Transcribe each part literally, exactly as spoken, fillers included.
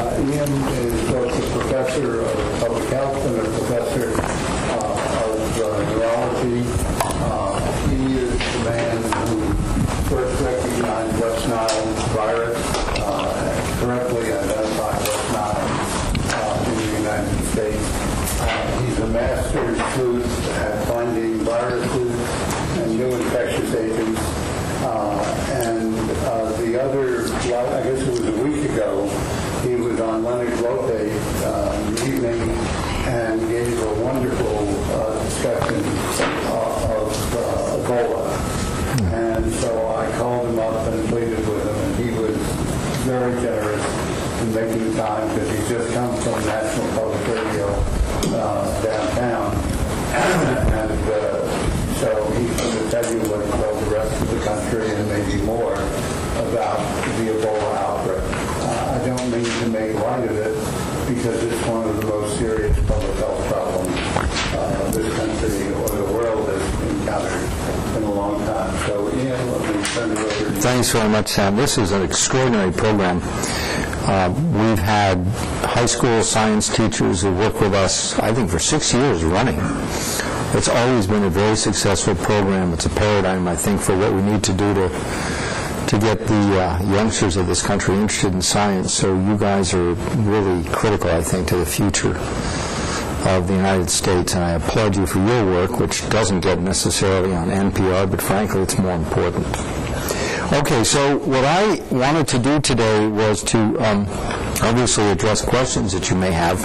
Uh, Ian is both a professor of public health and a professor uh, of uh, neurology. Uh, he is the man who first recognized West Nile virus, uh, correctly identified West Nile uh, in the United States. Uh, he's a master sleuth at finding viruses and new infectious agents. Uh, and uh, the other, I guess it was a week ago, he was on Leonard Lopez uh, in the evening and gave a wonderful uh, discussion uh, of uh, Ebola. And so I called him up and pleaded with him, and he was very generous in making time because he just come from National Public Radio uh, downtown. and uh, so he's going to tell you what he told the rest of the country and maybe more about the Ebola outbreak. Uh, I don't mean to make light of it because it's one of the most serious public health problems uh, this country or the world has encountered in a long time. So, Ian, let me turn it over to you. Thanks very much, Sam. This is an extraordinary program. Uh, we've had high school science teachers who work with us, I think, for six years running. It's always been a very successful program. It's a paradigm, I think, for what we need to do to to get the uh, youngsters of this country interested in science. So you guys are really critical, I think, to the future of the United States, and I applaud you for your work, which doesn't get necessarily on N P R, but frankly, it's more important. Okay, so what I wanted to do today was to um, obviously address questions that you may have,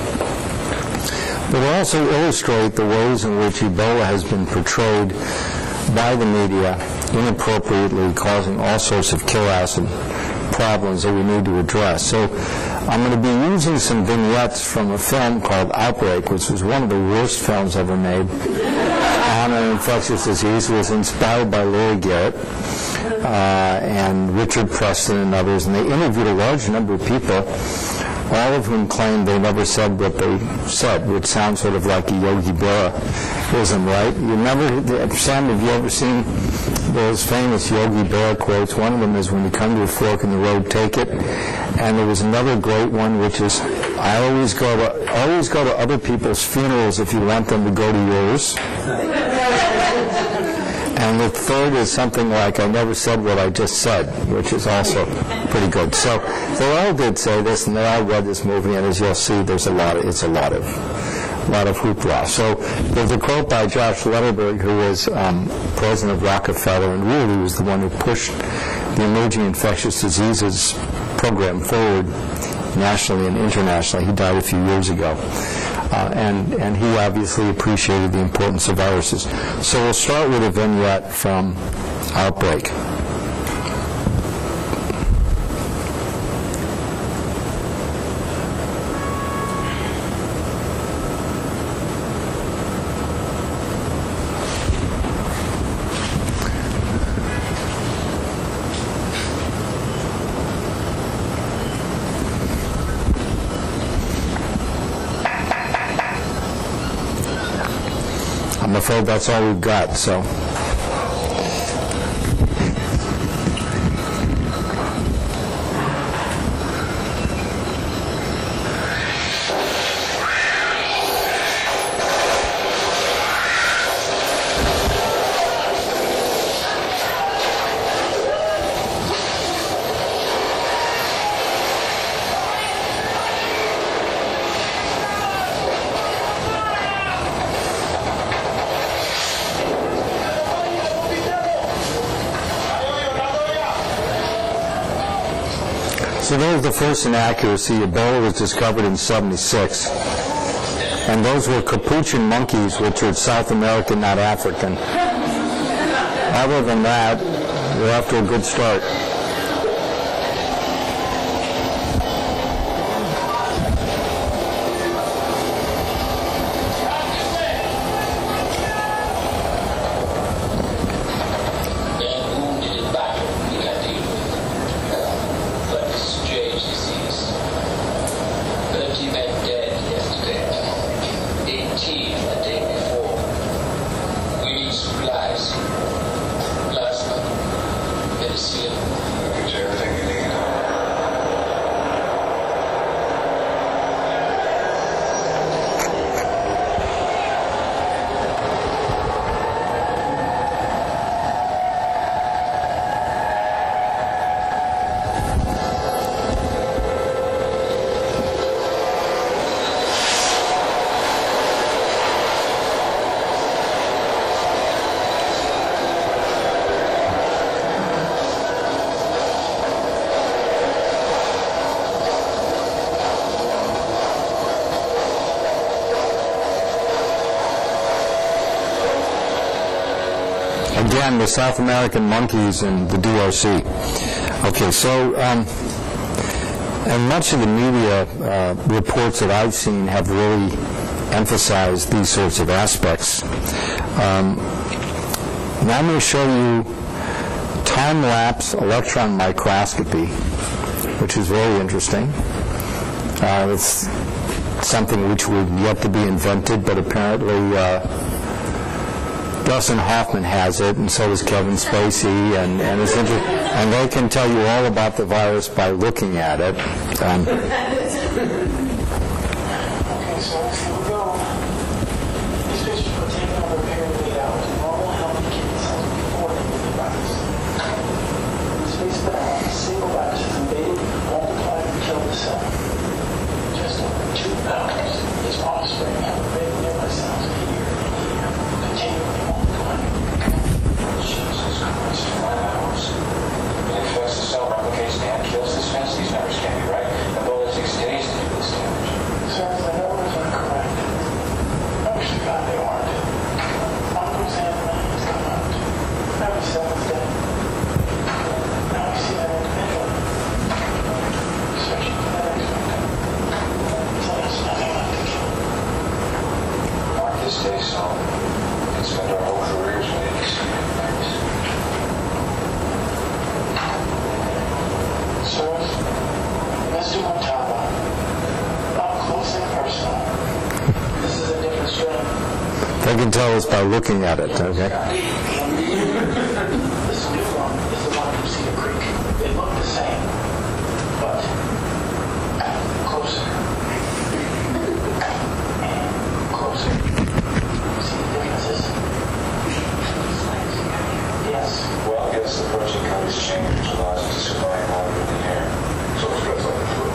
but also illustrate the ways in which Ebola has been portrayed by the media inappropriately, causing all sorts of chaos and problems that we need to address. So I'm going to be using some vignettes from a film called Outbreak, which was one of the worst films ever made on an infectious disease. It was inspired by Larry Garrett uh, and Richard Preston and others, and they interviewed a large number of people, all of whom claimed they never said what they said, which sounds sort of like a Yogi Berra-ism, right? You remember, Sam, have you ever seen those famous Yogi Berra quotes? One of them is, when you come to a fork in the road, take it. And there was another great one, which is, I always go to always go to other people's funerals if you want them to go to yours. And the third is something like, I never said what I just said, which is also pretty good. So they all did say this, and they all read this movie, and as you'll see, there's a lot of, it's a lot of, a lot of hoopla. So there's a quote by Josh Letterberg, who was um, president of Rockefeller, and really was the one who pushed the emerging infectious diseases program forward nationally and internationally. He died a few years ago. Uh, and, and he obviously appreciated the importance of viruses. So we'll start with a vignette from Outbreak. I'm afraid that's all we've got, so. So there's the first inaccuracy. Ebola was discovered in seventy-six. And those were capuchin monkeys, which are South American, not African. Other than that, we're off to a good start. Last month, medicine Again, the South American monkeys and the D R C. Okay, so, um, and much of the media uh, reports that I've seen have really emphasized these sorts of aspects. Um, now I'm going to show you time-lapse electron microscopy, which is very interesting. Uh, it's something which would yet to be invented, but apparently uh, Dustin Hoffman has it, and so does Kevin Spacey, and, and, it's inter- and they can tell you all about the virus by looking at it. Um, Okay, so here we go. These pictures were taken over a period of eight hours. Normal, healthy kidney cells before they get the virus. In the space of an hour, a single virus is invaded, multiplied, and killed the cell. Just over two hours, its offspring have invaded nearby cells a year and a year, continually multiplying. Jesus Christ, five hours. It infects the cell, replicates, and kills the spins. These numbers can't be right. The bullet takes days to do this damage. Sir, the numbers are correct. I wish to God they weren't. One percent of money has come out. Every cell is dead. Now we see that individual. Searching for the next victim. Until there's nothing left to kill. Mark this day so we can spend our whole careers waiting to see it next. Sirs, let's do one top one. Up close and personal. This is a different strain. they can tell us by looking at it, okay? This new one is the one from Cedar Creek. They look the same, but closer. And closer. See the differences? Yes. Well, I guess the protein code has changed, which allows us to survive longer in the air. So it's good like the flu.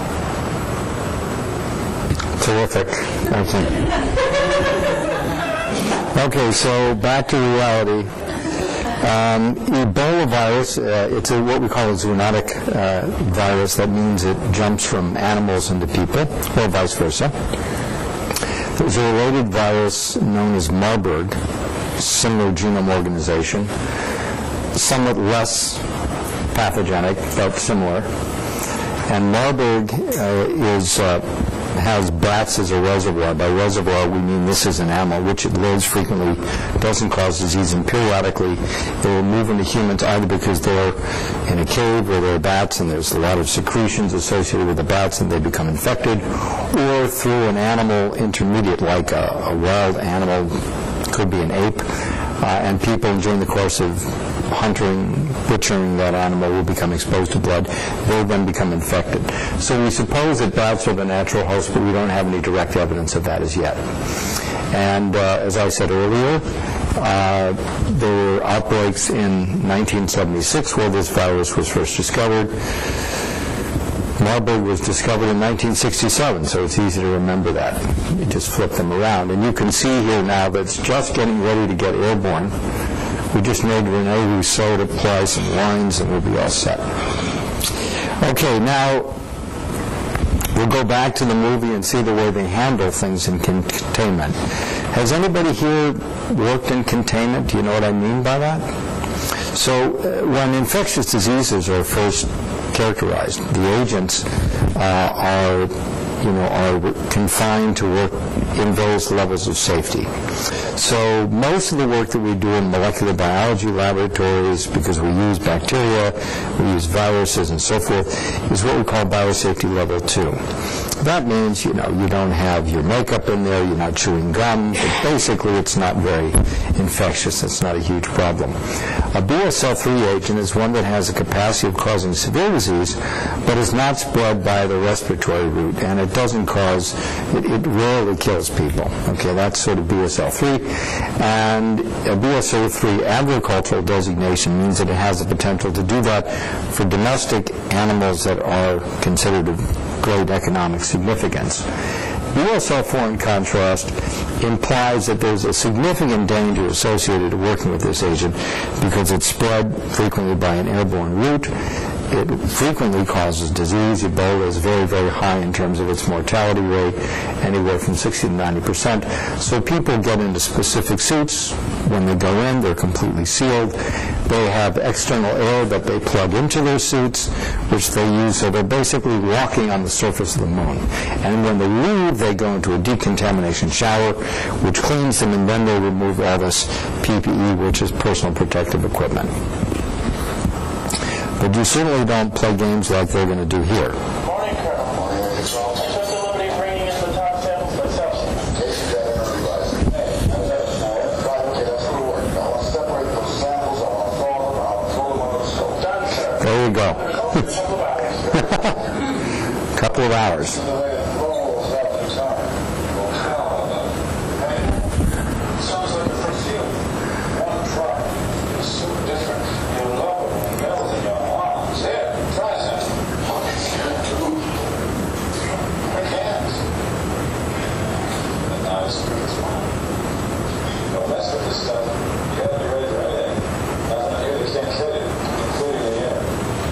Terrific. Thank you. Okay, so back to reality. Um, Ebola virus, uh, it's a, what we call a zoonotic uh, virus. That means it jumps from animals into people, or vice versa. There's a related virus known as Marburg, similar genome organization, somewhat less pathogenic, but similar. And Marburg uh, is uh, has bats as a reservoir. By reservoir, we mean this is an animal, which it lives frequently, doesn't cause disease, and periodically they will move into humans either because they're in a cave where there are bats and there's a lot of secretions associated with the bats and they become infected, or through an animal intermediate, like a, a wild animal, could be an ape, uh, and people during the course of hunting, butchering that animal will become exposed to blood. They then become infected. So we suppose that bats are the natural host, but we don't have any direct evidence of that as yet. And uh, as I said earlier, uh, there were outbreaks in nineteen seventy-six where this virus was first discovered. Marburg was discovered in nineteen sixty-seven, so it's easy to remember that. You just flip them around. And you can see here now that it's just getting ready to get airborne. We just made Rene Rousseau to apply some lines and we'll be all set. Okay, now we'll go back to the movie and see the way they handle things in containment. Has anybody here worked in containment? Do you know what I mean by that? So uh, when infectious diseases are first characterized, the agents uh, are, you know, are confined to work in those levels of safety. So most of the work that we do in molecular biology laboratories, because we use bacteria, we use viruses and so forth, is what we call biosafety level two. That means, you know, you don't have your makeup in there, you're not chewing gum, but basically it's not very infectious. It's not a huge problem. A B S L three agent is one that has the capacity of causing severe disease, but is not spread by the respiratory route, and it doesn't cause, it, it rarely kills people. Okay, that's sort of B S L three. And a B S L three agricultural designation means that it has the potential to do that for domestic animals that are considered of great economic significance. B S L four, in contrast, implies that there's a significant danger associated with working with this agent because it's spread frequently by an airborne route, it frequently causes disease. Ebola is very, very high in terms of its mortality rate, anywhere from sixty to ninety percent. So people get into specific suits. When they go in, they're completely sealed. They have external air that they plug into their suits, which they use, so they're basically walking on the surface of the moon. And when they leave, they go into a decontamination shower, which cleans them, and then they remove all this P P E, which is personal protective equipment. But you certainly don't play games like they're going to do here. Morning, Colonel. Morning. I took the liberty of bringing in the top samples by substance. Case you got it realized. Hey, now that's right. Okay, that's good work. Now let's separate those samples. I want to throw them out. Throw them on the stove. Done, sir. There you go. A couple of hours. Couple of hours. The way it rolls up in time. Well, how about that? Hey, sounds like the first few. One try. It's so different. You love it when it melts in your arms. Here, try some. Oh, it's good, too. I can't. And now it's good as well. Don't mess with this stuff. You gotta be ready for anything. Nothing here that can't kill you, including the air.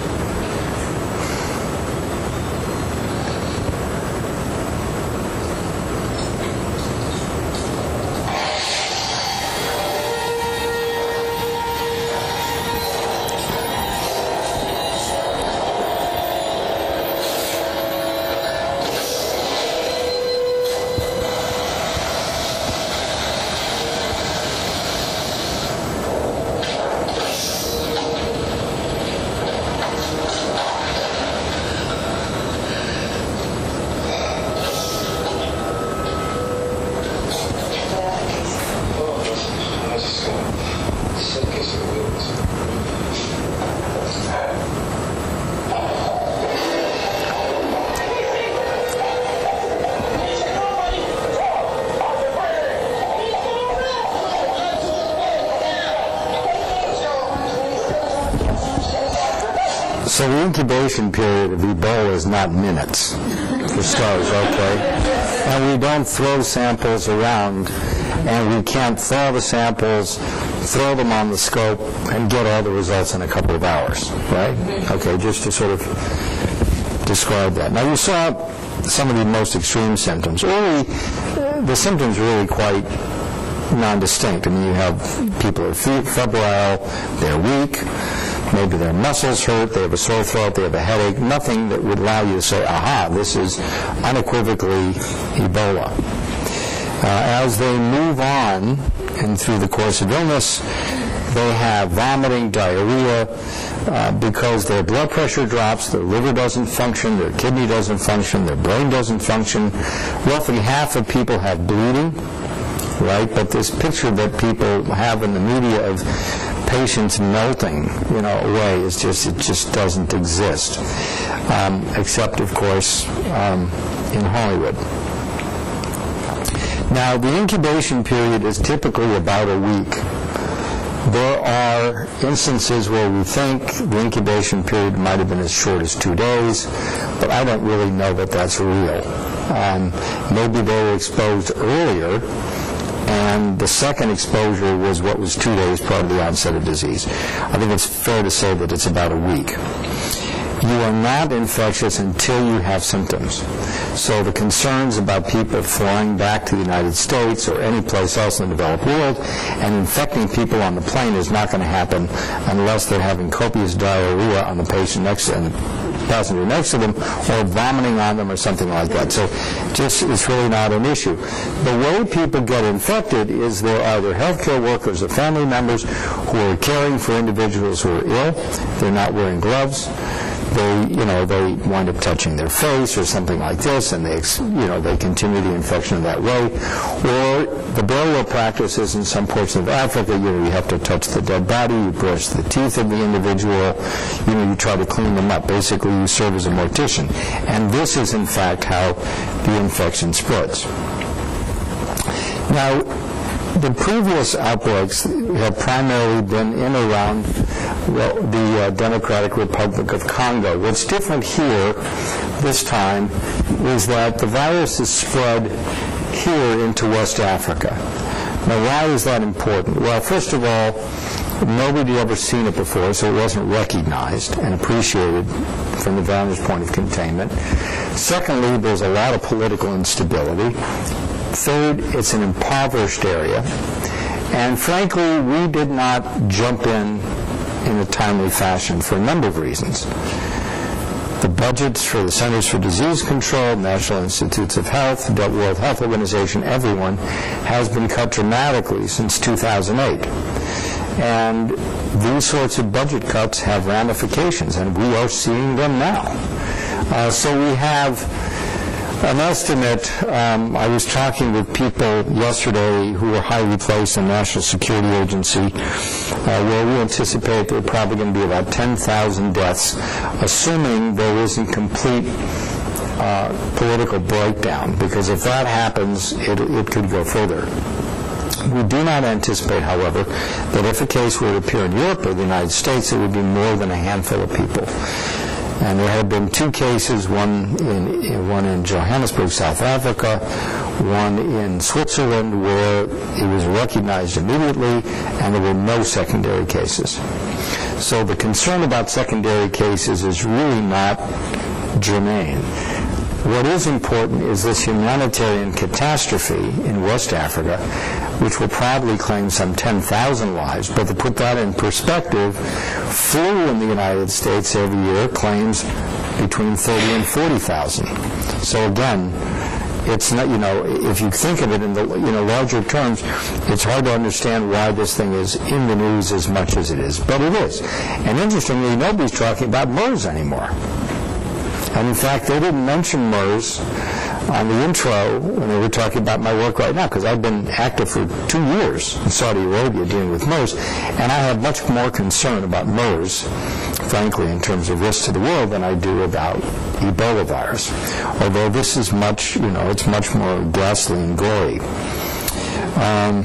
So the incubation period of Ebola is not minutes, for starters, okay? And we don't throw samples around, and we can't thaw the samples, throw them on the scope, and get all the results in a couple of hours, right? Okay, just to sort of describe that. Now, you saw some of the most extreme symptoms. Early, uh, the symptoms are really quite non-distinct. I mean, you have people are fe- febrile, they're weak, maybe their muscles hurt, they have a sore throat, they have a headache, nothing that would allow you to say, aha, this is unequivocally Ebola. Uh, as they move on and through the course of illness, they have vomiting, diarrhea, uh, because their blood pressure drops, their liver doesn't function, their kidney doesn't function, their brain doesn't function. Roughly half of people have bleeding, right? But this picture that people have in the media of patients melting, you know, away is just, it just doesn't exist, um, except, of course, um, in Hollywood. Now, the incubation period is typically about a week. There are instances where we think the incubation period might have been as short as two days, but I don't really know that that's real. Um, maybe they were exposed earlier, and the second exposure was what was two days prior to the onset of disease. I think it's fair to say that it's about a week. You are not infectious until you have symptoms. So the concerns about people flying back to the United States or any place else in the developed world and infecting people on the plane is not going to happen unless they're having copious diarrhea on the patient next to them, passenger next to them, or vomiting on them or something like that. So just it's really not an issue. The way people get infected is they're either healthcare workers or family members who are caring for individuals who are ill. They're not wearing gloves. They, you know, they wind up touching their face or something like this, and they, you know, they continue the infection that way. Or the burial practices in some portions of Africa, you know, you have to touch the dead body, you brush the teeth of the individual, you know, you try to clean them up. Basically, you serve as a mortician. And this is, in fact, how the infection spreads. Now, the previous outbreaks have primarily been in around well, the uh, Democratic Republic of Congo. What's different here this time is that the virus is spread here into West Africa. Now, why is that important? Well, first of all, Nobody had ever seen it before, so it wasn't recognized and appreciated from the vantage point of containment. Secondly, there's a lot of political instability. Third, it's an impoverished area. And frankly, we did not jump in in a timely fashion for a number of reasons. The budgets for the Centers for Disease Control, National Institutes of Health, the World Health Organization, everyone, has been cut dramatically since two thousand eight. And these sorts of budget cuts have ramifications, and we are seeing them now. Uh, so we have an estimate. Um, I was talking with people yesterday who are highly placed in the National Security Agency, uh, where we anticipate there are probably going to be about ten thousand deaths, assuming there isn't complete uh, political breakdown, because if that happens, it, it could go further. We do not anticipate, however, that if a case were to appear in Europe or the United States, it would be more than a handful of people. And there have been two cases, one in, in one in Johannesburg, South Africa, one in Switzerland, where it was recognized immediately, and there were no secondary cases. So the concern about secondary cases is really not germane. What is important is this humanitarian catastrophe in West Africa, which will probably claim some ten thousand lives. But to put that in perspective, flu in the United States every year claims between thirty and forty thousand. So again, it's not, you know, if you think of it in the, you know, larger terms, it's hard to understand why this thing is in the news as much as it is. But it is. And interestingly, nobody's talking about MERS anymore. And in fact, they didn't mention MERS on the intro when they were talking about my work right now, because I've been active for two years in Saudi Arabia dealing with MERS, and I have much more concern about MERS, frankly, in terms of risk to the world than I do about Ebola virus. Although this is much, you know, it's much more ghastly and gory. Um,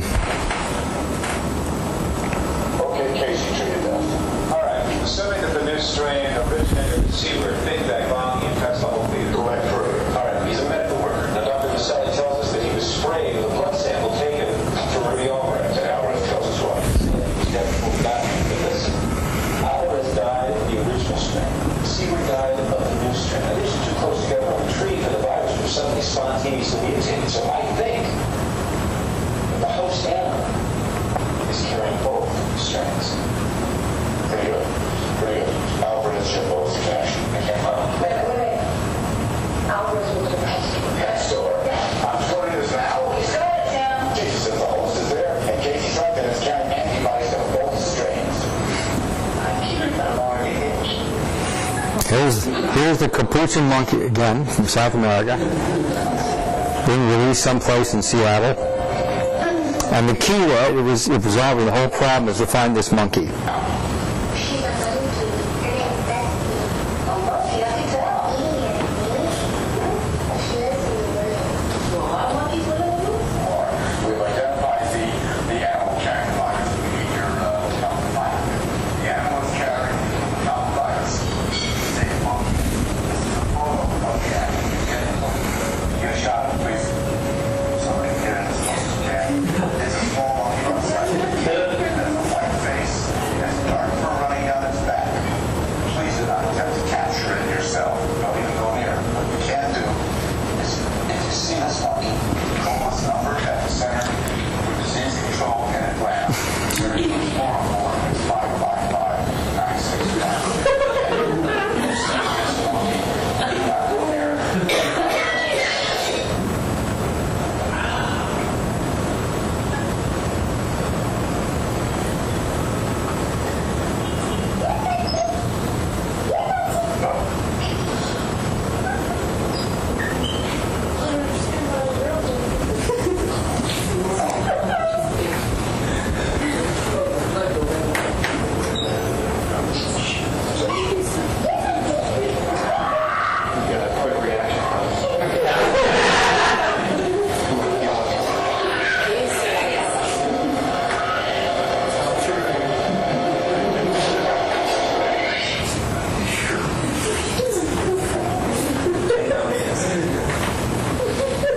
Okay, Casey, to your death. All right, assuming that the new strain originated in Seaward, Big Bang Long infects the whole field. Go back further. All right, he's a medical worker. Now, Doctor Maselli tells us that he was sprayed with a blood sample taken for Rubiola. And Alvarez tells us what? He's definitely not. But listen, Alvarez died of the original strain. Seaward died of the new strain. Now, these are too close together on the tree for the virus to suddenly spontaneously mutate. So I think that the host animal is carrying both strains. Pretty good. Pretty good. Alvarez should both cash. I can't find. Wait, wait, wait. Alvarez was the pet store. Pet store. I'm quoting this now. Oh, you saw it, Sam. Casey says the host is there, and Casey's right that it's carrying antibodies to both strains. I'm keeping them on the edge. Here's, here's the capuchin monkey again from South America, being released someplace in Seattle. And the key was, it was it resolving the whole problem is to find this monkey. She's a little too. Oh, monkey, I can tell. Well, how monkeys will it do? We've identified the, the animal carrying the virus. We need your uh, help to find it. The animal is carrying the virus. Same monkey. This is a photo of the animal. Get a shot of it, please. Somebody get in as close as you can. It's a small monkey on the side. It has a white face. It has dark fur running down its back. Please do not attempt to capture it yourself. Don't even go near it. What you can do is, if you see this monkey, call this number at the Center for Disease Control in Atlanta. Your forum form is five five five, nine six one. If you see this monkey, do not go near it.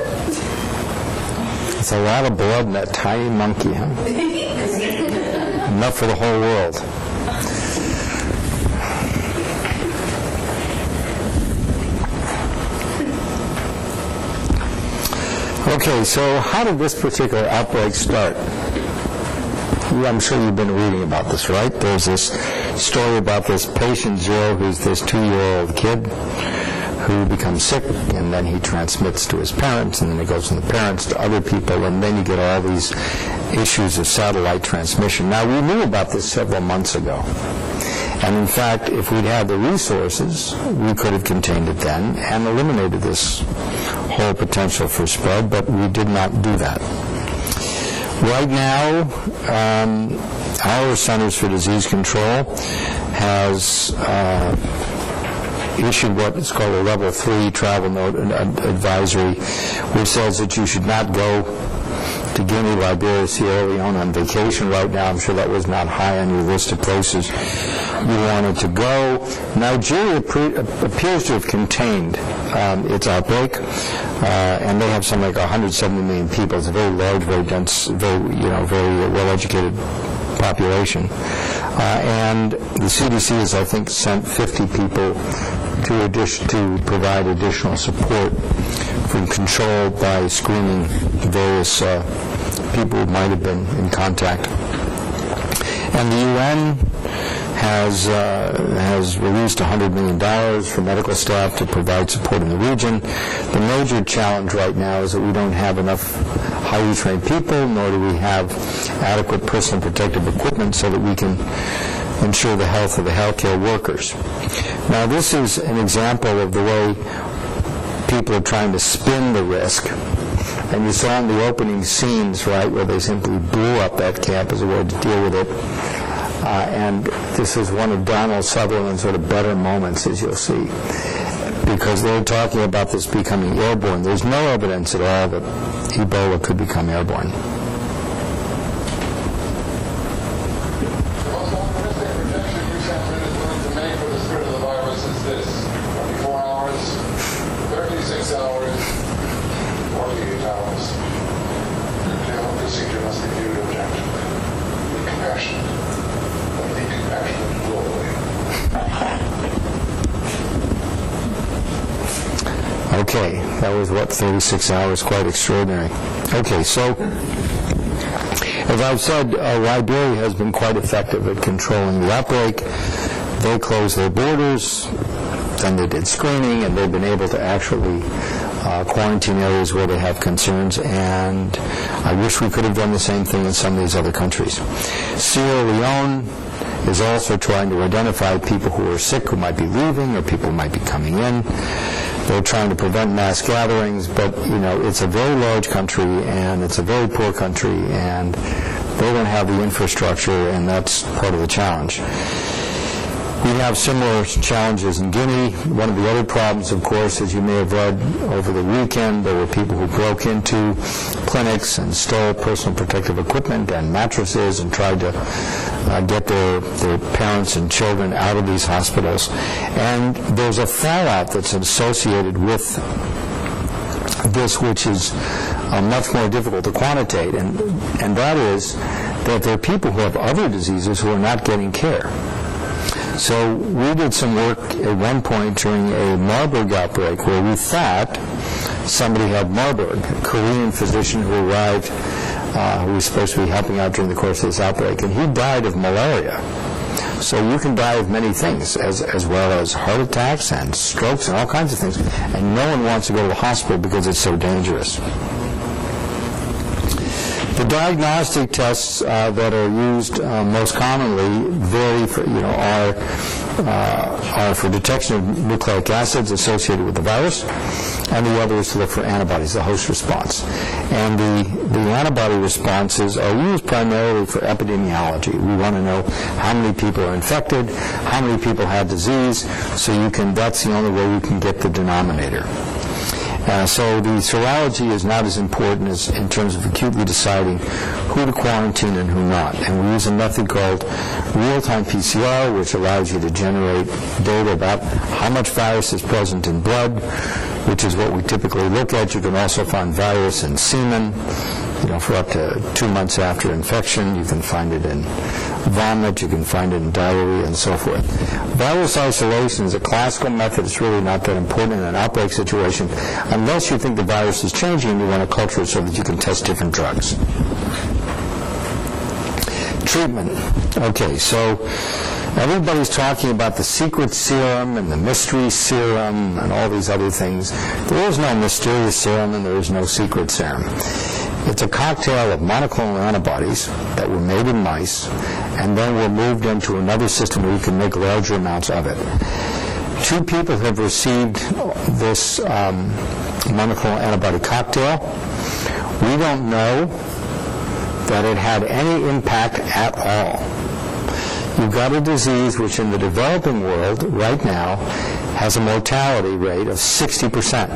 It's a lot of blood in that tiny monkey, huh? enough for the whole world. Okay, so how did this particular outbreak start? I'm sure you've been reading about this, right? There's this story about this patient zero, who's this two-year-old kid who becomes sick, and then he transmits to his parents, and then it goes from the parents to other people, and then you get all these issues of satellite transmission. Now, we knew about this several months ago. And in fact, if we'd had the resources, we could have contained it then and eliminated this whole potential for spread, but we did not do that. Right now, um, our Centers for Disease Control has uh, issued what is called a level three travel note advisory, which says that you should not go to Guinea, Liberia, Sierra Leone on vacation right now. I'm sure that was not high on your list of places you wanted to go. Nigeria pre- appears to have contained um, its outbreak, uh, and they have something like one hundred seventy million people. It's a very large, very dense, very you know, very well-educated population. Uh, and the C D C has, I think, sent fifty people to addition to provide additional support for control by screening various uh, people who might have been in contact. And the U N has uh, has released one hundred million dollars for medical staff to provide support in the region. The major challenge right now is that we don't have enough highly trained people, nor do we have adequate personal protective equipment so that we can ensure the health of the healthcare workers. Now, this is an example of the way people are trying to spin the risk. And you saw in the opening scenes, right, where they simply blew up that camp as a way to deal with it. Uh, and this is one of Donald Sutherland's sort of better moments, as you'll see, because they're talking about this becoming airborne. There's no evidence at all that Ebola could become airborne. The most optimistic projection you sent is willing to make for the spread of the virus is this: twenty-four hours, thirty-six hours, forty-eight hours. The whole procedure must be viewed objectively. Be compassionate. But be compassionate globally. Okay, that was, what, thirty-six hours, quite extraordinary. Okay, so, as I've said, uh, Liberia has been quite effective at controlling the outbreak. They closed their borders, then they did screening, and they've been able to actually uh, quarantine areas where they have concerns, and I wish we could have done the same thing in some of these other countries. Sierra Leone is also trying to identify people who are sick who might be leaving or people who might be coming in. They're trying to prevent mass gatherings, but, you know, it's a very large country, and it's a very poor country, and they don't have the infrastructure, and that's part of the challenge. We have similar challenges in Guinea. One of the other problems, of course, as you may have read over the weekend, there were people who broke into clinics and stole personal protective equipment and mattresses and tried to uh, get their, their parents and children out of these hospitals. And there's a fallout that's associated with this, which is uh, much more difficult to quantitate, and, and that is that there are people who have other diseases who are not getting care. So we did some work at one point during a Marburg outbreak where we thought somebody had Marburg, a Korean physician who arrived, uh, who was supposed to be helping out during the course of this outbreak, and he died of malaria. So you can die of many things, as, as well as heart attacks and strokes and all kinds of things, and no one wants to go to the hospital because it's so dangerous. The diagnostic tests uh, that are used uh, most commonly vary, for, you know, are uh, are for detection of nucleic acids associated with the virus, and the other is to look for antibodies, the host response. And the the antibody responses are used primarily for epidemiology. We want to know how many people are infected, how many people have disease, so you can. That's the only way you can get the denominator. Uh, so the serology is not as important as in terms of acutely deciding who to quarantine and who not. And we use a method called real-time P C R, which allows you to generate data about how much virus is present in blood, which is what we typically look at. You can also find virus in semen, you know, for up to two months after infection. You can find it in vomit, you can find it in diarrhea, and so forth. Virus isolation is a classical method. It's really not that important in an outbreak situation unless you think the virus is changing and you want to culture it so that you can test different drugs. Treatment. Okay, so everybody's talking about the secret serum and the mystery serum and all these other things. There is no mysterious serum and there is no secret serum. It's a cocktail of monoclonal antibodies that were made in mice and then were moved into another system where you can make larger amounts of it. Two people have received this um, monoclonal antibody cocktail. We don't know that it had any impact at all. You've got a disease which in the developing world right now has a mortality rate of sixty percent.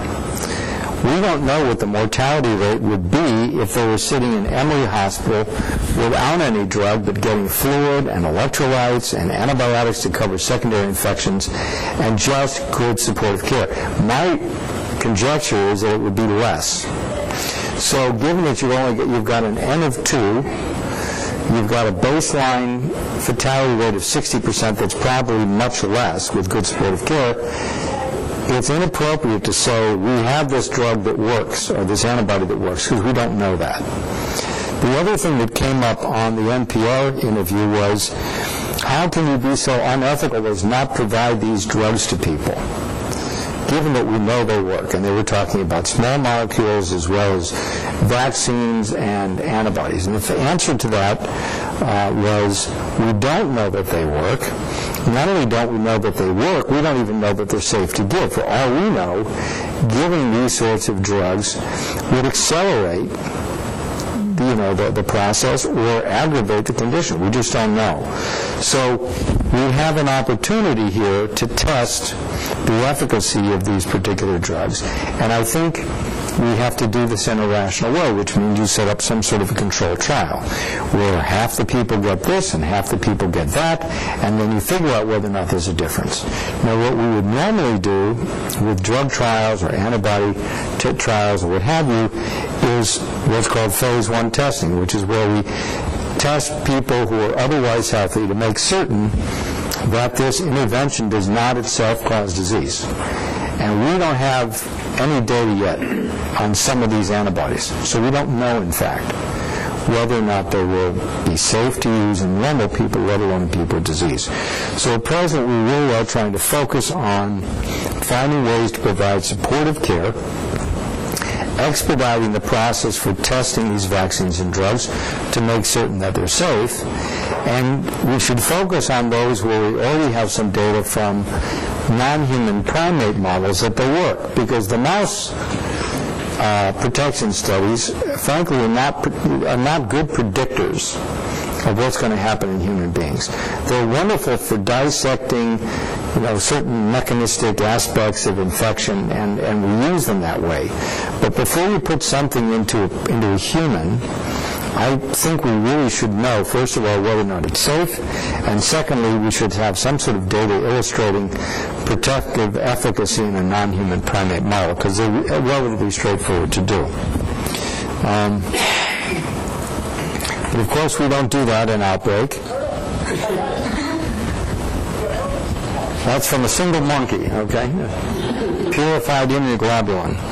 We don't know what the mortality rate would be if they were sitting in Emory Hospital without any drug but getting fluid and electrolytes and antibiotics to cover secondary infections and just good supportive care. My conjecture is that it would be less. So given that you've only got, you've got an N of two, you've got a baseline fatality rate of sixty percent that's probably much less with good supportive care, it's inappropriate to say we have this drug that works or this antibody that works because we don't know that. The other thing that came up on the N P R interview was, how can you be so unethical as not provide these drugs to people, given that we know they work? And they were talking about small molecules as well as vaccines and antibodies. And the answer to that uh, was, we don't know that they work. Not only don't we know that they work, we don't even know that they're safe to give. For all we know, giving these sorts of drugs would accelerate you know, the, the process or aggravate the condition. We just don't know. So we have an opportunity here to test the efficacy of these particular drugs. And I think we have to do this in a rational way, which means you set up some sort of a controlled trial where half the people get this and half the people get that, and then you figure out whether or not there's a difference. Now, what we would normally do with drug trials or antibody t- trials or what have you is what's called phase one testing, which is where we test people who are otherwise healthy to make certain that this intervention does not itself cause disease. And we don't have any data yet on some of these antibodies. So we don't know, in fact, whether or not they will be safe to use in normal people, let alone in people with disease. So at present, we really are trying to focus on finding ways to provide supportive care, expediting the process for testing these vaccines and drugs to make certain that they're safe. And we should focus on those where we already have some data from non-human primate models that they work, because the mouse uh, protection studies, frankly, are not, are not good predictors of what's going to happen in human beings. They're wonderful for dissecting, you know, certain mechanistic aspects of infection, and, and we use them that way. But before you put something into a, into a human, I think we really should know, first of all, whether or not it's safe, and secondly, we should have some sort of data illustrating protective efficacy in a non-human primate model, because they're relatively straightforward to do. Um, but of course, we don't do that in Outbreak. That's from a single monkey, okay? Purified immunoglobulin.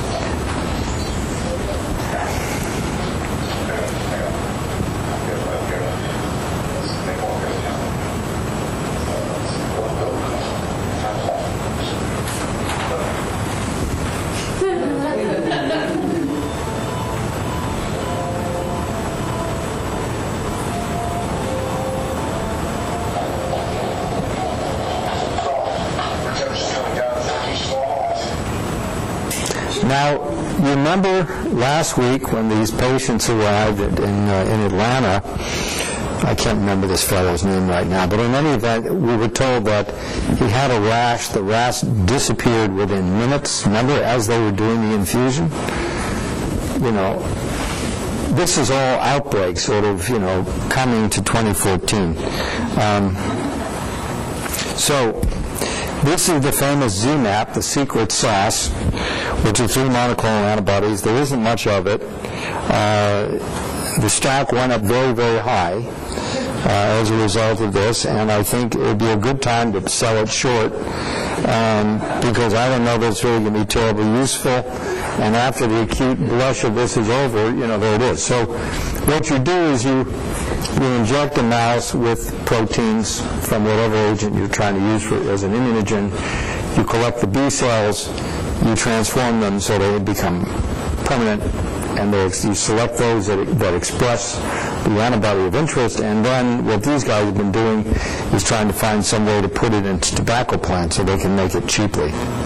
Now, you remember last week when these patients arrived at, in, uh, in Atlanta, I can't remember this fellow's name right now, but in any event, we were told that he had a rash. The rash disappeared within minutes. Remember, as they were doing the infusion? You know, this is all Outbreak, sort of, you know, coming to twenty fourteen. Um, so, this is the famous Z MAP, the secret sauce, which is three monoclonal antibodies. There isn't much of it. Uh, the stock went up very, very high. uh, as a result of this, and I think it would be a good time to sell it short, um, because I don't know that it's really going to be terribly useful, and after the acute blush of this is over, you know, there it is. So what you do is you, you inject a mouse with proteins from whatever agent you're trying to use for, as an immunogen. You collect the B cells, you transform them so they become permanent, and they, you select those that, that express the antibody of interest, and then what these guys have been doing is trying to find some way to put it into tobacco plants so they can make it cheaply.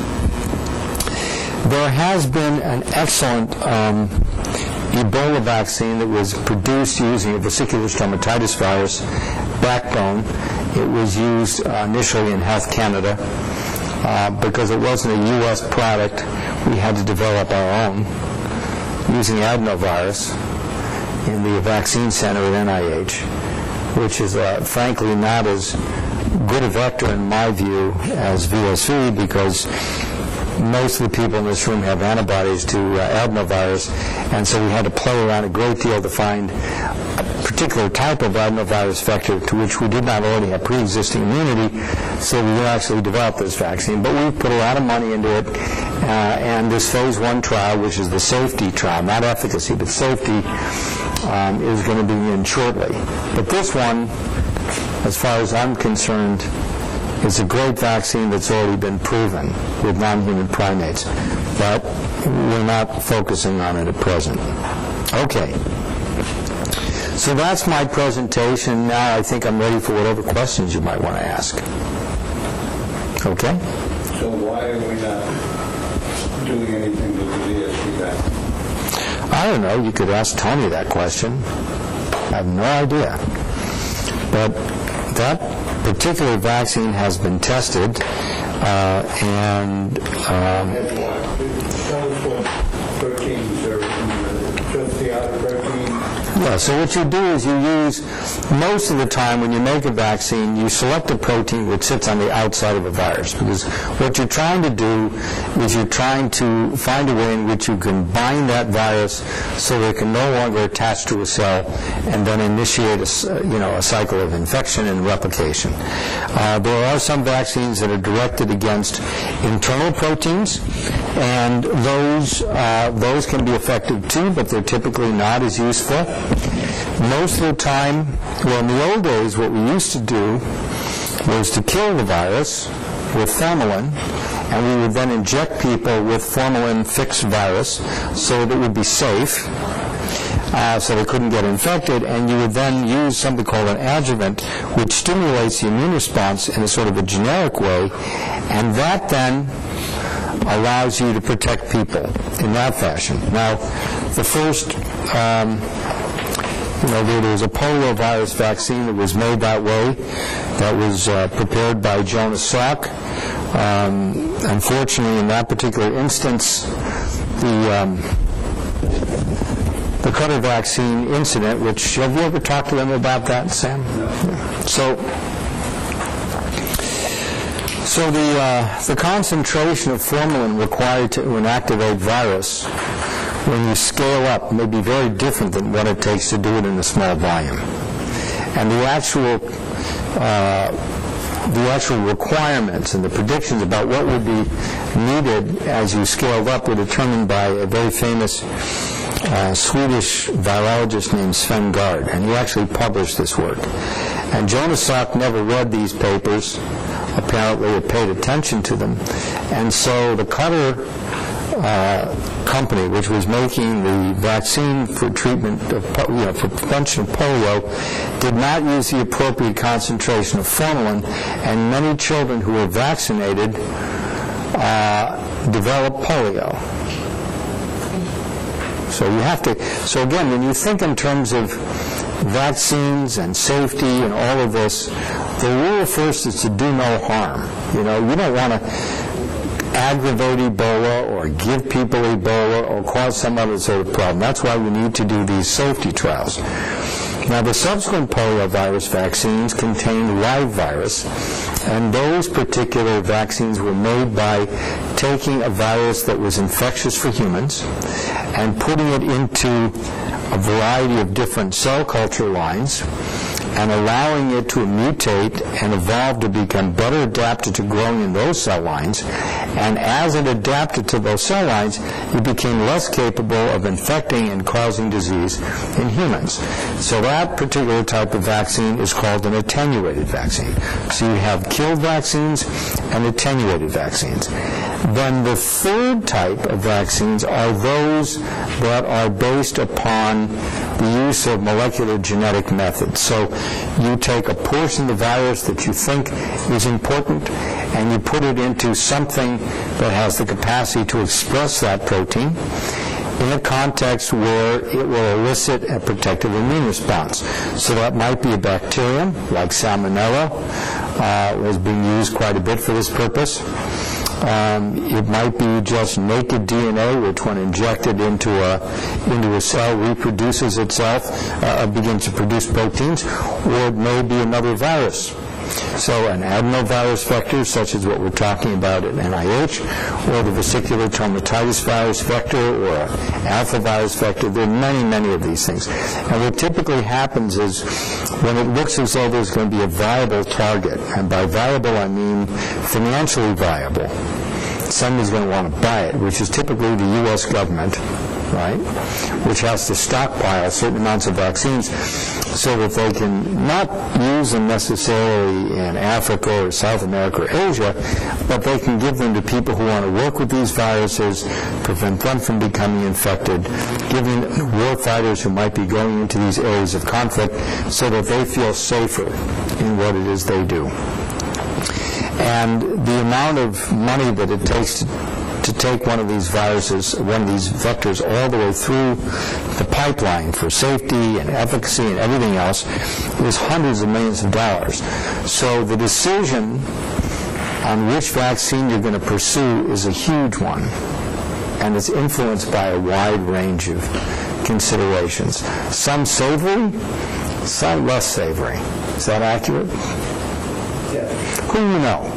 There has been an excellent um, Ebola vaccine that was produced using a vesicular stomatitis virus backbone. It was used uh, initially in Health Canada. Uh, because it wasn't a U S product, we had to develop our own using adenovirus in the vaccine center at N I H, which is uh, frankly not as good a vector in my view as V S V, because most of the people in this room have antibodies to uh, adenovirus, and so we had to play around a great deal to find a particular type of adenovirus vector to which we did not already have pre-existing immunity, so we actually developed this vaccine. But we've put a lot of money into it, uh, and this phase one trial, which is the safety trial, not efficacy, but safety, um, is going to be in shortly. But this one, as far as I'm concerned, is a great vaccine that's already been proven with non-human primates, but we're not focusing on it at present. Okay. So that's my presentation. Now I think I'm ready for whatever questions you might want to ask. Okay? So why are we not doing anything with the V S V vaccine? I don't know. You could ask Tony that question. I have no idea. But that particular vaccine has been tested, uh, and um, tell us what proteins are in the, just the outer protein. yeah, so what you do is you use, most of the time when you make a vaccine, you select a protein which sits on the outside of a virus, because what you're trying to do is you're trying to find a way in which you can bind that virus so that it can no longer attach to a cell and then initiate a, you know, a cycle of infection and replication. Uh, there are some vaccines that are directed against internal proteins, and those, uh, those can be effective too, but they're typically not as useful. Most of the time, well, in the old days, what we used to do was to kill the virus with formalin, and we would then inject people with formalin-fixed virus so that it would be safe, uh, so they couldn't get infected, and you would then use something called an adjuvant, which stimulates the immune response in a sort of a generic way, and that then allows you to protect people in that fashion. Now, the first... Um, You know, there was a polio virus vaccine that was made that way, that was uh, prepared by Jonas Salk. Um, unfortunately, in that particular instance, the um, the Cutter vaccine incident, which, have you ever talked to them about that, Sam? No. So, so the, uh, the concentration of formalin required to inactivate virus when you scale up may be very different than what it takes to do it in a small volume. And the actual uh, the actual requirements and the predictions about what would be needed as you scaled up were determined by a very famous uh, Swedish virologist named Sven Gard, and he actually published this work. And Jonas Salk never read these papers, apparently, or paid attention to them, and so the Cutter Uh, company, which was making the vaccine for treatment of, you know, for prevention of polio, did not use the appropriate concentration of formalin, and many children who were vaccinated uh, developed polio. So you have to. So again, when you think in terms of vaccines and safety and all of this, the rule first is to do no harm. You know, you don't want to aggravate Ebola or give people Ebola or cause some other sort of problem. That's why we need to do these safety trials. Now, the subsequent poliovirus vaccines contained live virus, and those particular vaccines were made by taking a virus that was infectious for humans and putting it into a variety of different cell culture lines and allowing it to mutate and evolve to become better adapted to growing in those cell lines. And as it adapted to those cell lines, it became less capable of infecting and causing disease in humans. So that particular type of vaccine is called an attenuated vaccine. So you have killed vaccines and attenuated vaccines. Then the third type of vaccines are those that are based upon the use of molecular genetic methods. So you take a portion of the virus that you think is important and you put it into something that has the capacity to express that protein in a context where it will elicit a protective immune response. So that might be a bacterium, like Salmonella, uh, was being used quite a bit for this purpose. Um, it might be just naked D N A, which when injected into a into a cell reproduces itself, uh, begins to produce proteins, or it may be another virus. So an adenovirus vector, such as what we're talking about at N I H, or the vesicular traumatitis virus vector, or an alpha virus vector. There are many, many of these things. And what typically happens is when it looks as though there's going to be a viable target, and by viable I mean financially viable, somebody's going to want to buy it, which is typically the U S government, right, which has to stockpile certain amounts of vaccines so that they can not use them necessarily in Africa or South America or Asia, but they can give them to people who want to work with these viruses, prevent them from becoming infected, giving war fighters who might be going into these areas of conflict so that they feel safer in what it is they do. And the amount of money that it takes to to take one of these viruses, one of these vectors, all the way through the pipeline for safety and efficacy and everything else is hundreds of millions of dollars. So the decision on which vaccine you're going to pursue is a huge one, and it's influenced by a wide range of considerations. Some savory, some less savory. Is that accurate? Yeah. Who do you know?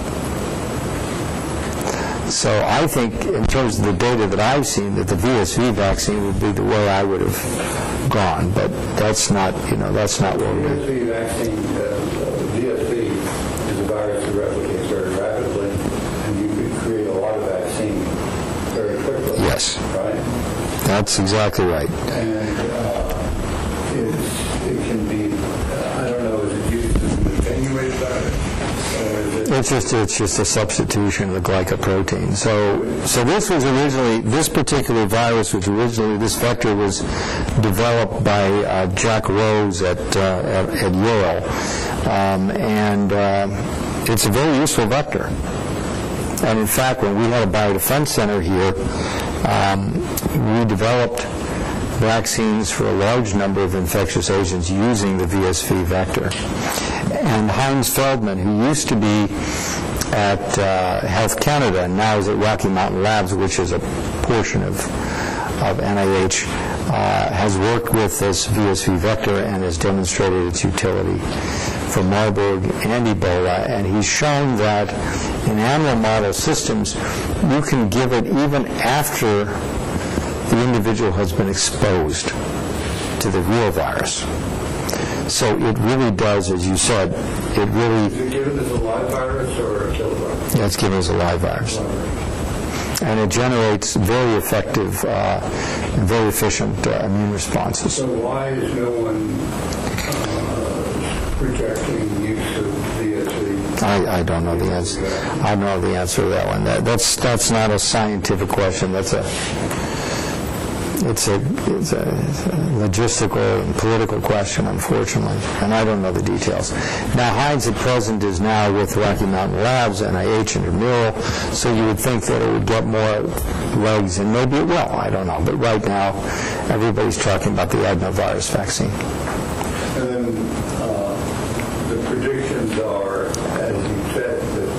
So I think, in terms of the data that I've seen, that the V S V vaccine would be the way I would have gone. But that's not, you know, that's not what we're doing. V S V vaccine, uh, V S V is a virus that replicates very rapidly, and you could create a lot of vaccine very quickly. Yes. Right? That's exactly right. And uh, it's, it can be, uh, I don't know, is it used as an attenuated virus? It's just it's just a substitution of the glycoprotein. So so this was originally this particular virus was originally this vector was developed by uh, Jack Rose at uh, at, at Yale, um, and uh, it's a very useful vector. And in fact, when we had a biodefense center here, um, we developed vaccines for a large number of infectious agents using the V S V vector. And Heinz Feldman, who used to be at uh, Health Canada and now is at Rocky Mountain Labs, which is a portion of, of N I H, uh, has worked with this V S V vector and has demonstrated its utility for Marburg and Ebola. And he's shown that in animal model systems, you can give it even after the individual has been exposed to the real virus. So it really does, as you said, it really... Is it given as a live virus or a killed virus? Yeah, it's given as a live virus. And it generates very effective, uh, very efficient uh, immune responses. So why is no one uh, projecting use of V S V? I, I don't know the answer. I don't know the answer to that one. That, that's that's not a scientific question. That's a It's a, it's a logistical and political question, unfortunately, and I don't know the details. Now, Heinz at present is now with Rocky Mountain Labs, N I H, intramural, so you would think that it would get more legs, and maybe it will, I don't know. But right now, everybody's talking about the adenovirus vaccine. And then uh, the predictions are, as you said, that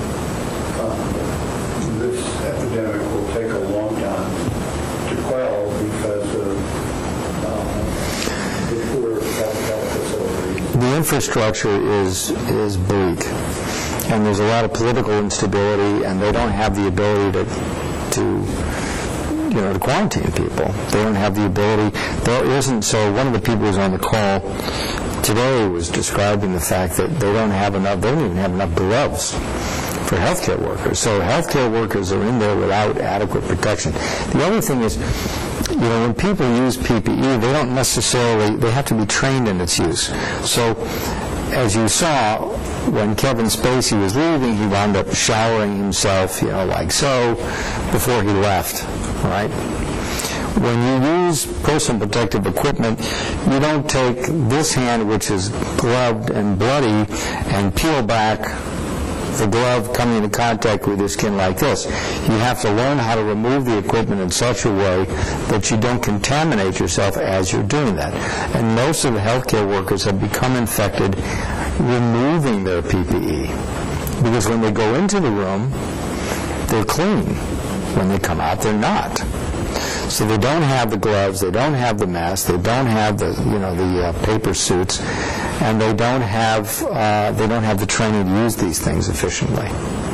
um, this epidemic will take a long time to quell because of um, the poor public health facilities. The infrastructure is is bleak, and there's a lot of political instability, and they don't have the ability to to you know to quarantine people. They don't have the ability. There isn't. So one of the people who's on the call today was describing the fact that they don't have enough, they don't even have enough gloves for healthcare workers. So healthcare workers are in there without adequate protection. The other thing is, you know, when people use P P E, they don't necessarily, they have to be trained in its use. So, as you saw, when Kevin Spacey was leaving, he wound up showering himself, you know, like so, before he left, right? When you use personal protective equipment, you don't take this hand, which is gloved and bloody, and peel back the glove coming into contact with your skin like this. You have to learn how to remove the equipment in such a way that you don't contaminate yourself as you're doing that. And most of the healthcare workers have become infected removing their P P E. Because when they go into the room, they're clean. When they come out, they're not. So they don't have the gloves, they don't have the mask, they don't have the, you know, the uh, paper suits, and they don't have uh, they don't have the training to use these things efficiently.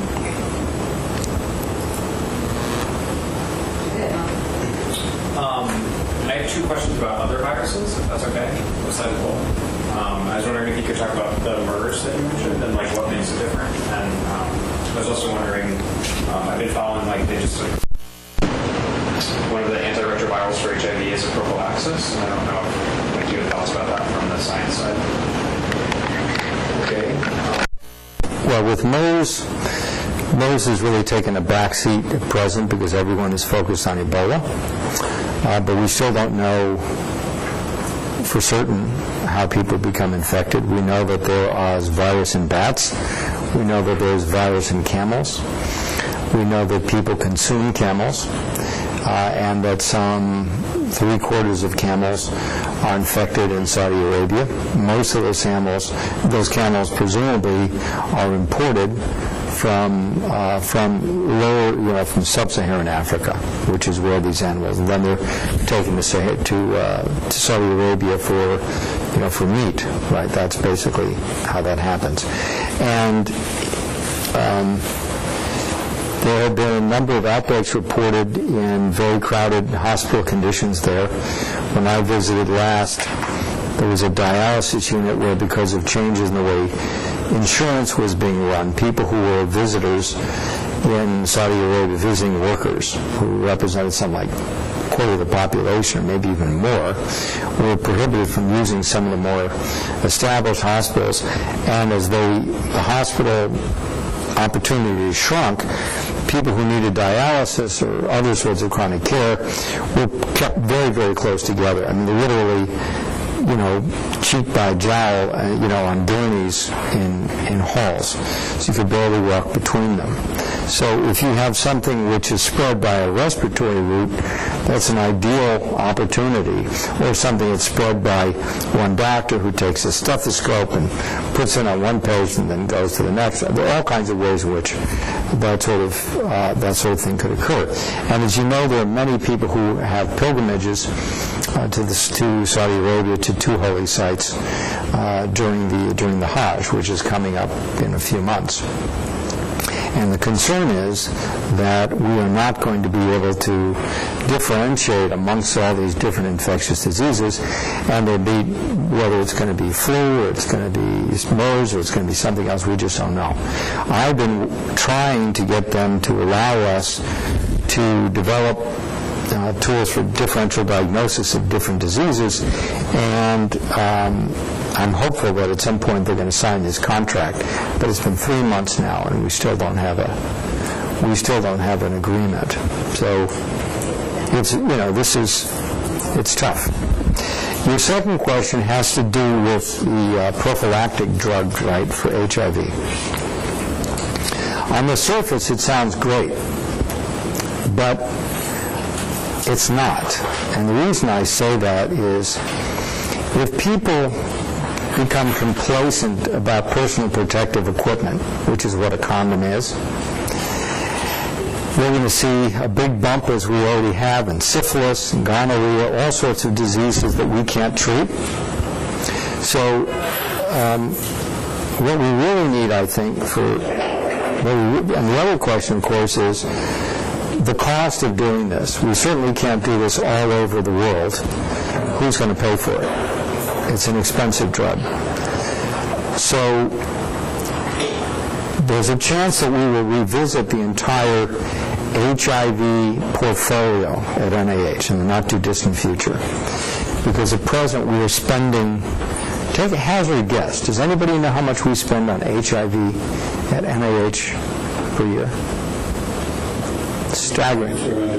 Um, I have two questions about other viruses, if that's okay. Besides Ebola, um, I was wondering if you could talk about the MERS that you mentioned and like what makes it different. And um, I was also wondering, um, I've been following like they just. Like, one of the antiretrovirals for H I V is a prophylaxis, and I don't know if like, you would tell us about that from the science side. Okay. Well, with MERS, MERS has really taken a backseat at present because everyone is focused on Ebola, uh, but we still don't know for certain how people become infected. We know that there is virus in bats. We know that there's virus in camels. We know that people consume camels. Uh, and that some three-quarters of camels are infected in Saudi Arabia. Most of those camels, those camels presumably are imported from uh, from lower, you know, from sub-Saharan Africa, which is where these animals, and then they're taken to Sah- to, uh, to Saudi Arabia for, you know, for meat. Right? That's basically how that happens, and. Um, There have been a number of outbreaks reported in very crowded hospital conditions there. When I visited last, there was a dialysis unit where, because of changes in the way insurance was being run, people who were visitors in Saudi Arabia, visiting workers who represented something like a quarter of the population, or maybe even more, were prohibited from using some of the more established hospitals. And as they, the hospital opportunity shrunk, people who needed dialysis or other sorts of chronic care were kept very, very close together. I mean, they literally, you know, cheek by jowl, uh, you know, on gurneys in, in halls. So you could barely walk between them. So if you have something which is spread by a respiratory route, that's an ideal opportunity. Or something that's spread by one doctor who takes a stethoscope and puts it on one patient and then goes to the next. There are all kinds of ways in which that sort of uh, that sort of thing could occur. And as you know, there are many people who have pilgrimages uh, to, the, to Saudi Arabia, to two holy sites uh, during the during the Hajj, which is coming up in a few months. And the concern is that we are not going to be able to differentiate amongst all these different infectious diseases, and there'll be, whether it's going to be flu or it's going to be MERS or it's going to be something else, we just don't know. I've been trying to get them to allow us to develop Uh, tools for differential diagnosis of different diseases, and um, I'm hopeful that at some point they're going to sign this contract. But it's been three months now, and we still don't have a we still don't have an agreement. So it's you know this is it's tough. Your second question has to do with the uh, prophylactic drug, right, for H I V. On the surface, it sounds great, but it's not. And the reason I say that is if people become complacent about personal protective equipment, which is what a condom is, we're going to see a big bump, as we already have, in syphilis and gonorrhea, all sorts of diseases that we can't treat. So um, what we really need, I think, for what we, and the other question, of course, is the cost of doing this. We certainly can't do this all over the world. Who's going to pay for it? it's an expensive drug. So there's a chance that we will revisit the entire H I V portfolio at N I H in the not-too-distant future. Because at present we are spending, take a hazard guess, does anybody know how much we spend on H I V at N I H per year? Staggering.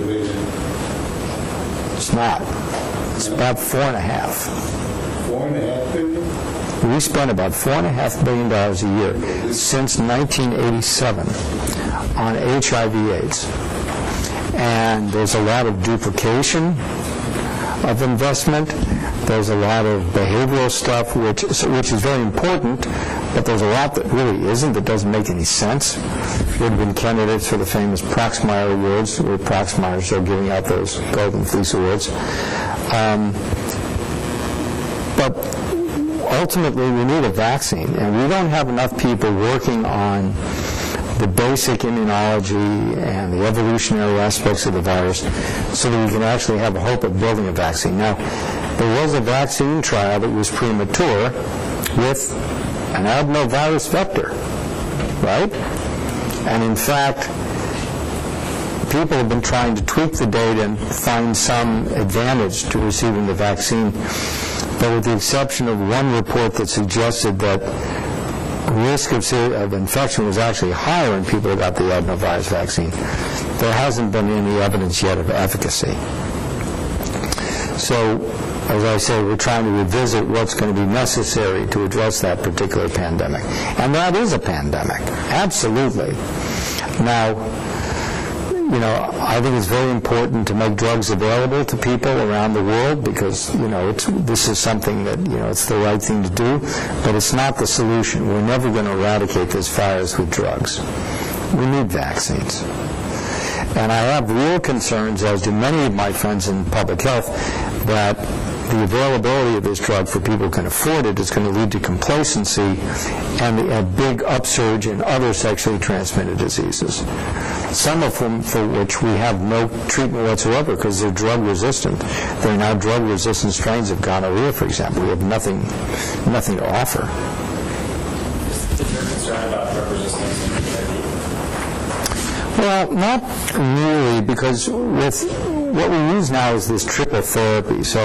It's not. It's about four and a half. Four and a half billion? We spend about four and a half billion dollars a year since nineteen eighty-seven on H I V AIDS. And there's a lot of duplication of investment. There's a lot of behavioral stuff, which which is very important, but there's a lot that really isn't, that doesn't make any sense. Would have been candidates for the famous Proxmire Awards, where Proxmire are giving out those Golden Fleece Awards. Um, but ultimately, we need a vaccine, and we don't have enough people working on the basic immunology and the evolutionary aspects of the virus so that we can actually have a hope of building a vaccine. Now, there was a vaccine trial that was premature with an adenovirus vector, right? And in fact, people have been trying to tweak the data and find some advantage to receiving the vaccine, but with the exception of one report that suggested that risk of, of infection was actually higher in people who got the adenovirus vaccine, there hasn't been any evidence yet of efficacy. So, as I say, we're trying to revisit what's going to be necessary to address that particular pandemic. And that is a pandemic, absolutely. Now, you know, I think it's very important to make drugs available to people around the world because, you know, it's, this is something that, you know, it's the right thing to do, but it's not the solution. We're never going to eradicate this virus with drugs. We need vaccines. And I have real concerns, as do many of my friends in public health, that the availability of this drug for people who can afford it is going to lead to complacency and a big upsurge in other sexually transmitted diseases, some of them for which we have no treatment whatsoever because they're drug resistant. There are now drug resistant strains of gonorrhea, for example. We have nothing, nothing to offer. Is there concern about drug resistance in H I V? Well, not really, because with what we use now is this triple therapy. So,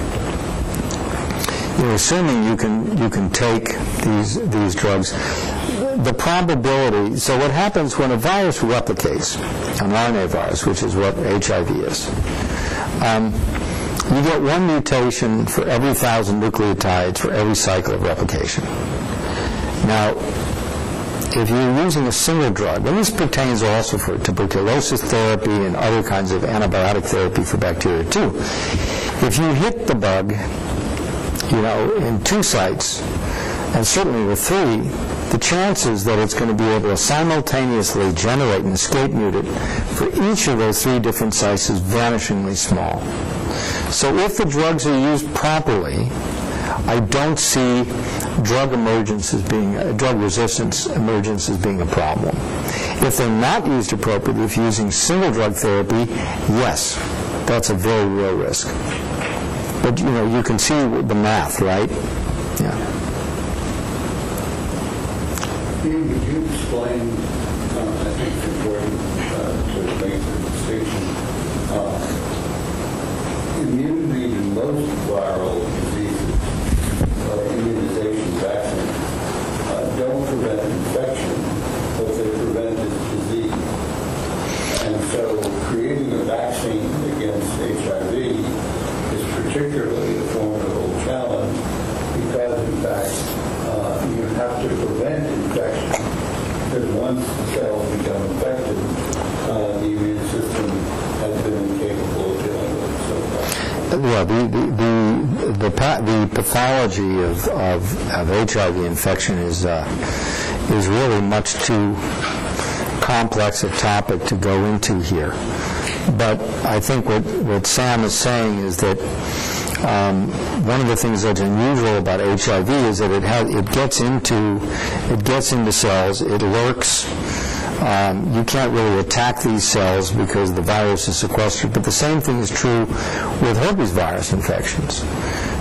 you know, assuming you can you can take these these drugs, the probability. So, what happens when a virus replicates, an R N A virus, which is what H I V is? Um, you get one mutation for every thousand nucleotides for every cycle of replication. Now, if you're using a single drug, and this pertains also for tuberculosis therapy and other kinds of antibiotic therapy for bacteria too, if you hit the bug, you know, in two sites, and certainly with three, the chances that it's going to be able to simultaneously generate an escape mutant for each of those three different sites is vanishingly small. So if the drugs are used properly, I don't see drug emergence as being uh, drug resistance emergence as being a problem. If they're not used appropriately, if using single drug therapy, yes, that's a very real risk. But you know, you can see the math, right? Yeah. Ian, would you explain? Uh, I think it's important uh, to make the distinction. Uh, immunity to most viral diseases. Uh, immunization vaccines uh, don't prevent infection, but they prevent disease. And so creating a vaccine against H I V is particularly a formidable challenge because, in fact, uh, you have to prevent infection. Because once the cells become infected, uh, the immune system has been incapable of dealing with it so far. Yeah, the the the, the, pa- the pathology of, of, of H I V infection is uh, is really much too complex a topic to go into here. But I think what, what Sam is saying is that um, one of the things that's unusual about H I V is that it has it gets into it gets into cells, it lurks. Um, you can't really attack these cells because the virus is sequestered. But the same thing is true with herpes virus infections.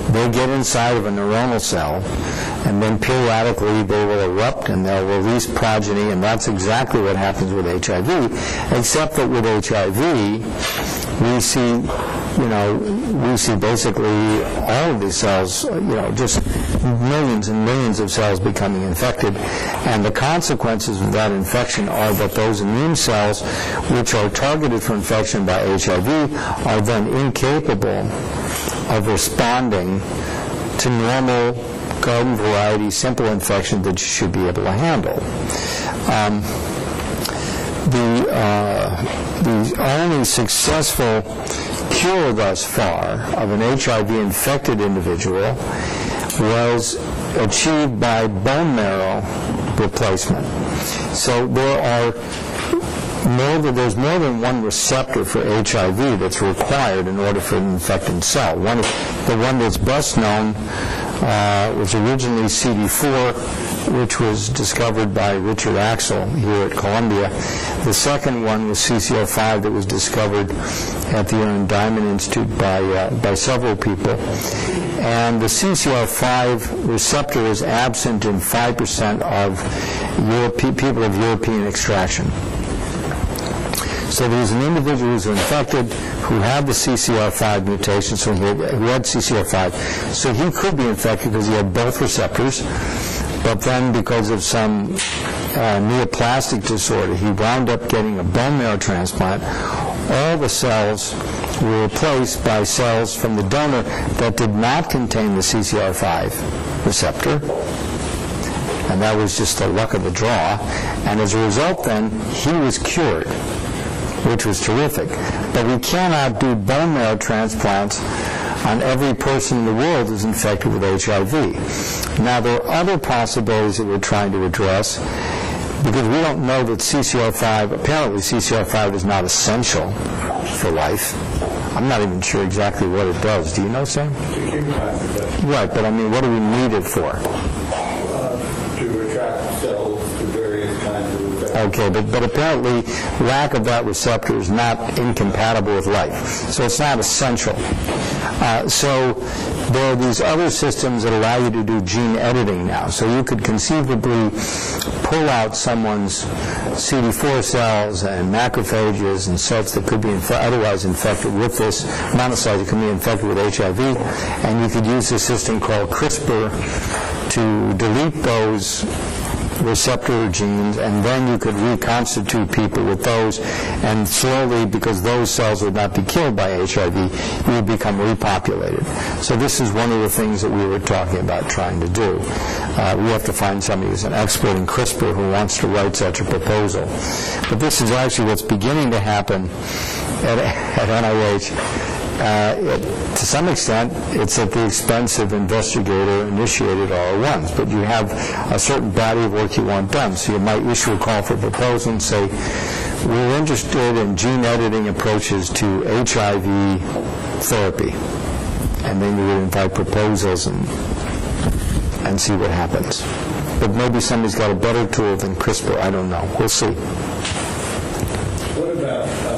They get inside of a neuronal cell, and then periodically they will erupt and they'll release progeny, and that's exactly what happens with H I V, except that with H I V, we see, you know, we see basically all of these cells, you know, just millions and millions of cells becoming infected, and the consequences of that infection are that those immune cells, which are targeted for infection by H I V, are then incapable of responding to normal garden variety simple infection that you should be able to handle. Um, the, uh, the only successful cure thus far of an H I V infected individual was achieved by bone marrow replacement. So there are more than, there's more than one receptor for H I V that's required in order for an infected cell. One, the one that's best known uh, was originally C D four, which was discovered by Richard Axel here at Columbia. The second one was C C L five that was discovered at the Aaron Diamond Institute by, uh, by several people. And the C C L five receptor is absent in five percent of Europe, people of European extraction. So there was an individual who was infected who had the C C L five mutation, so he had, who had C C L five. So he could be infected because he had both receptors, but then because of some uh, neoplastic disorder, he wound up getting a bone marrow transplant. All the cells were replaced by cells from the donor that did not contain the C C L five receptor. And that was just the luck of the draw. And as a result, then, he was cured, which was terrific. But we cannot do bone marrow transplants on every person in the world who's infected with H I V. Now, there are other possibilities that we're trying to address, because we don't know that C C L five, apparently C C L five is not essential for life. I'm not even sure exactly what it does. Do you know, Sam? Right, but I mean, what do we need it for? To attract cells to various kinds of infections. Okay, but, but apparently lack of that receptor is not incompatible with life. So it's not essential. Uh, so there are these other systems that allow you to do gene editing now. So you could conceivably pull out someone's C D four cells and macrophages and cells that could be inf- otherwise infected with this, monocytes that could be infected with H I V, and you could use a system called CRISPR to delete those receptor genes, and then you could reconstitute people with those, and slowly, because those cells would not be killed by H I V, you would become repopulated. So this is one of the things that we were talking about trying to do. Uh, we have to find somebody who's an expert in CRISPR who wants to write such a proposal. But this is actually what's beginning to happen at, at N I H. Uh, it, to some extent, it's at the expense of investigator-initiated R O Ns, but you have a certain body of work you want done. So you might issue a call for proposal and say, we're interested in gene editing approaches to H I V therapy. And then you would invite proposals and, and see what happens. But maybe somebody's got a better tool than CRISPR. I don't know. We'll see. What about uh,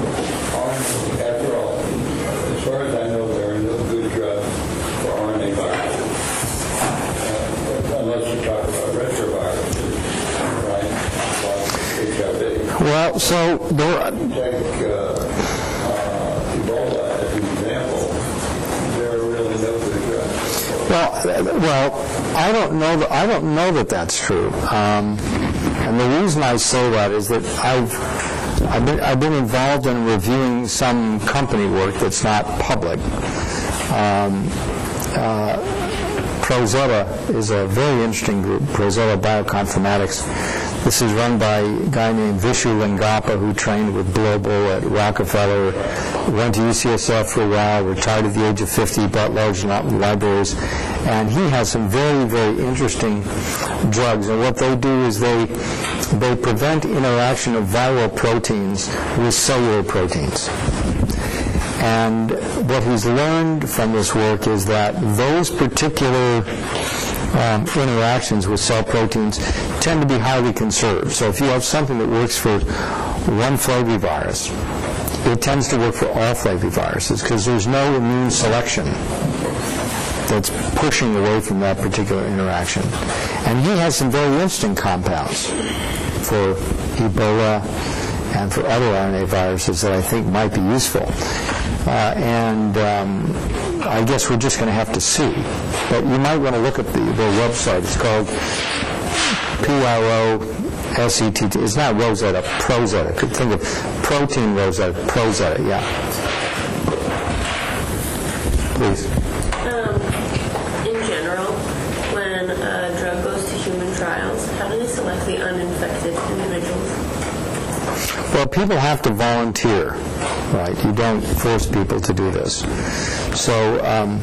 Well, so there, take uh, uh, Ebola as an example. There are really no good drugs. well, well, I don't know. That, I don't know that that's true. Um, and the reason I say that is that I've I've been, I've been involved in reviewing some company work that's not public. Um, uh, Prozetta is a very interesting group. Prozetta Bioconformatics. This is run by a guy named Vishu Lingappa, who trained with Global at Rockefeller, went to U C S F for a while, retired at the age of fifty, bought large libraries, and he has some very, very interesting drugs. And what they do is they they prevent interaction of viral proteins with cellular proteins. And what he's learned from this work is that those particular Um, interactions with cell proteins tend to be highly conserved. So if you have something that works for one flavivirus, it tends to work for all flaviviruses because there's no immune selection. that's pushing away from that particular interaction. And he has some very interesting compounds for Ebola and for other R N A viruses that I think might be useful. Uh, and um, I guess we're just going to have to see. But you might want to look at the, their website. It's called P R O S E T T. It's not Rosetta, Prozetta. Could think of protein Rosetta, Prozetta, yeah. Please. Um, in general, when a drug goes to human trials, how do they select the uninfected individuals? Well, people have to volunteer, right? You don't force people to do this. So, um,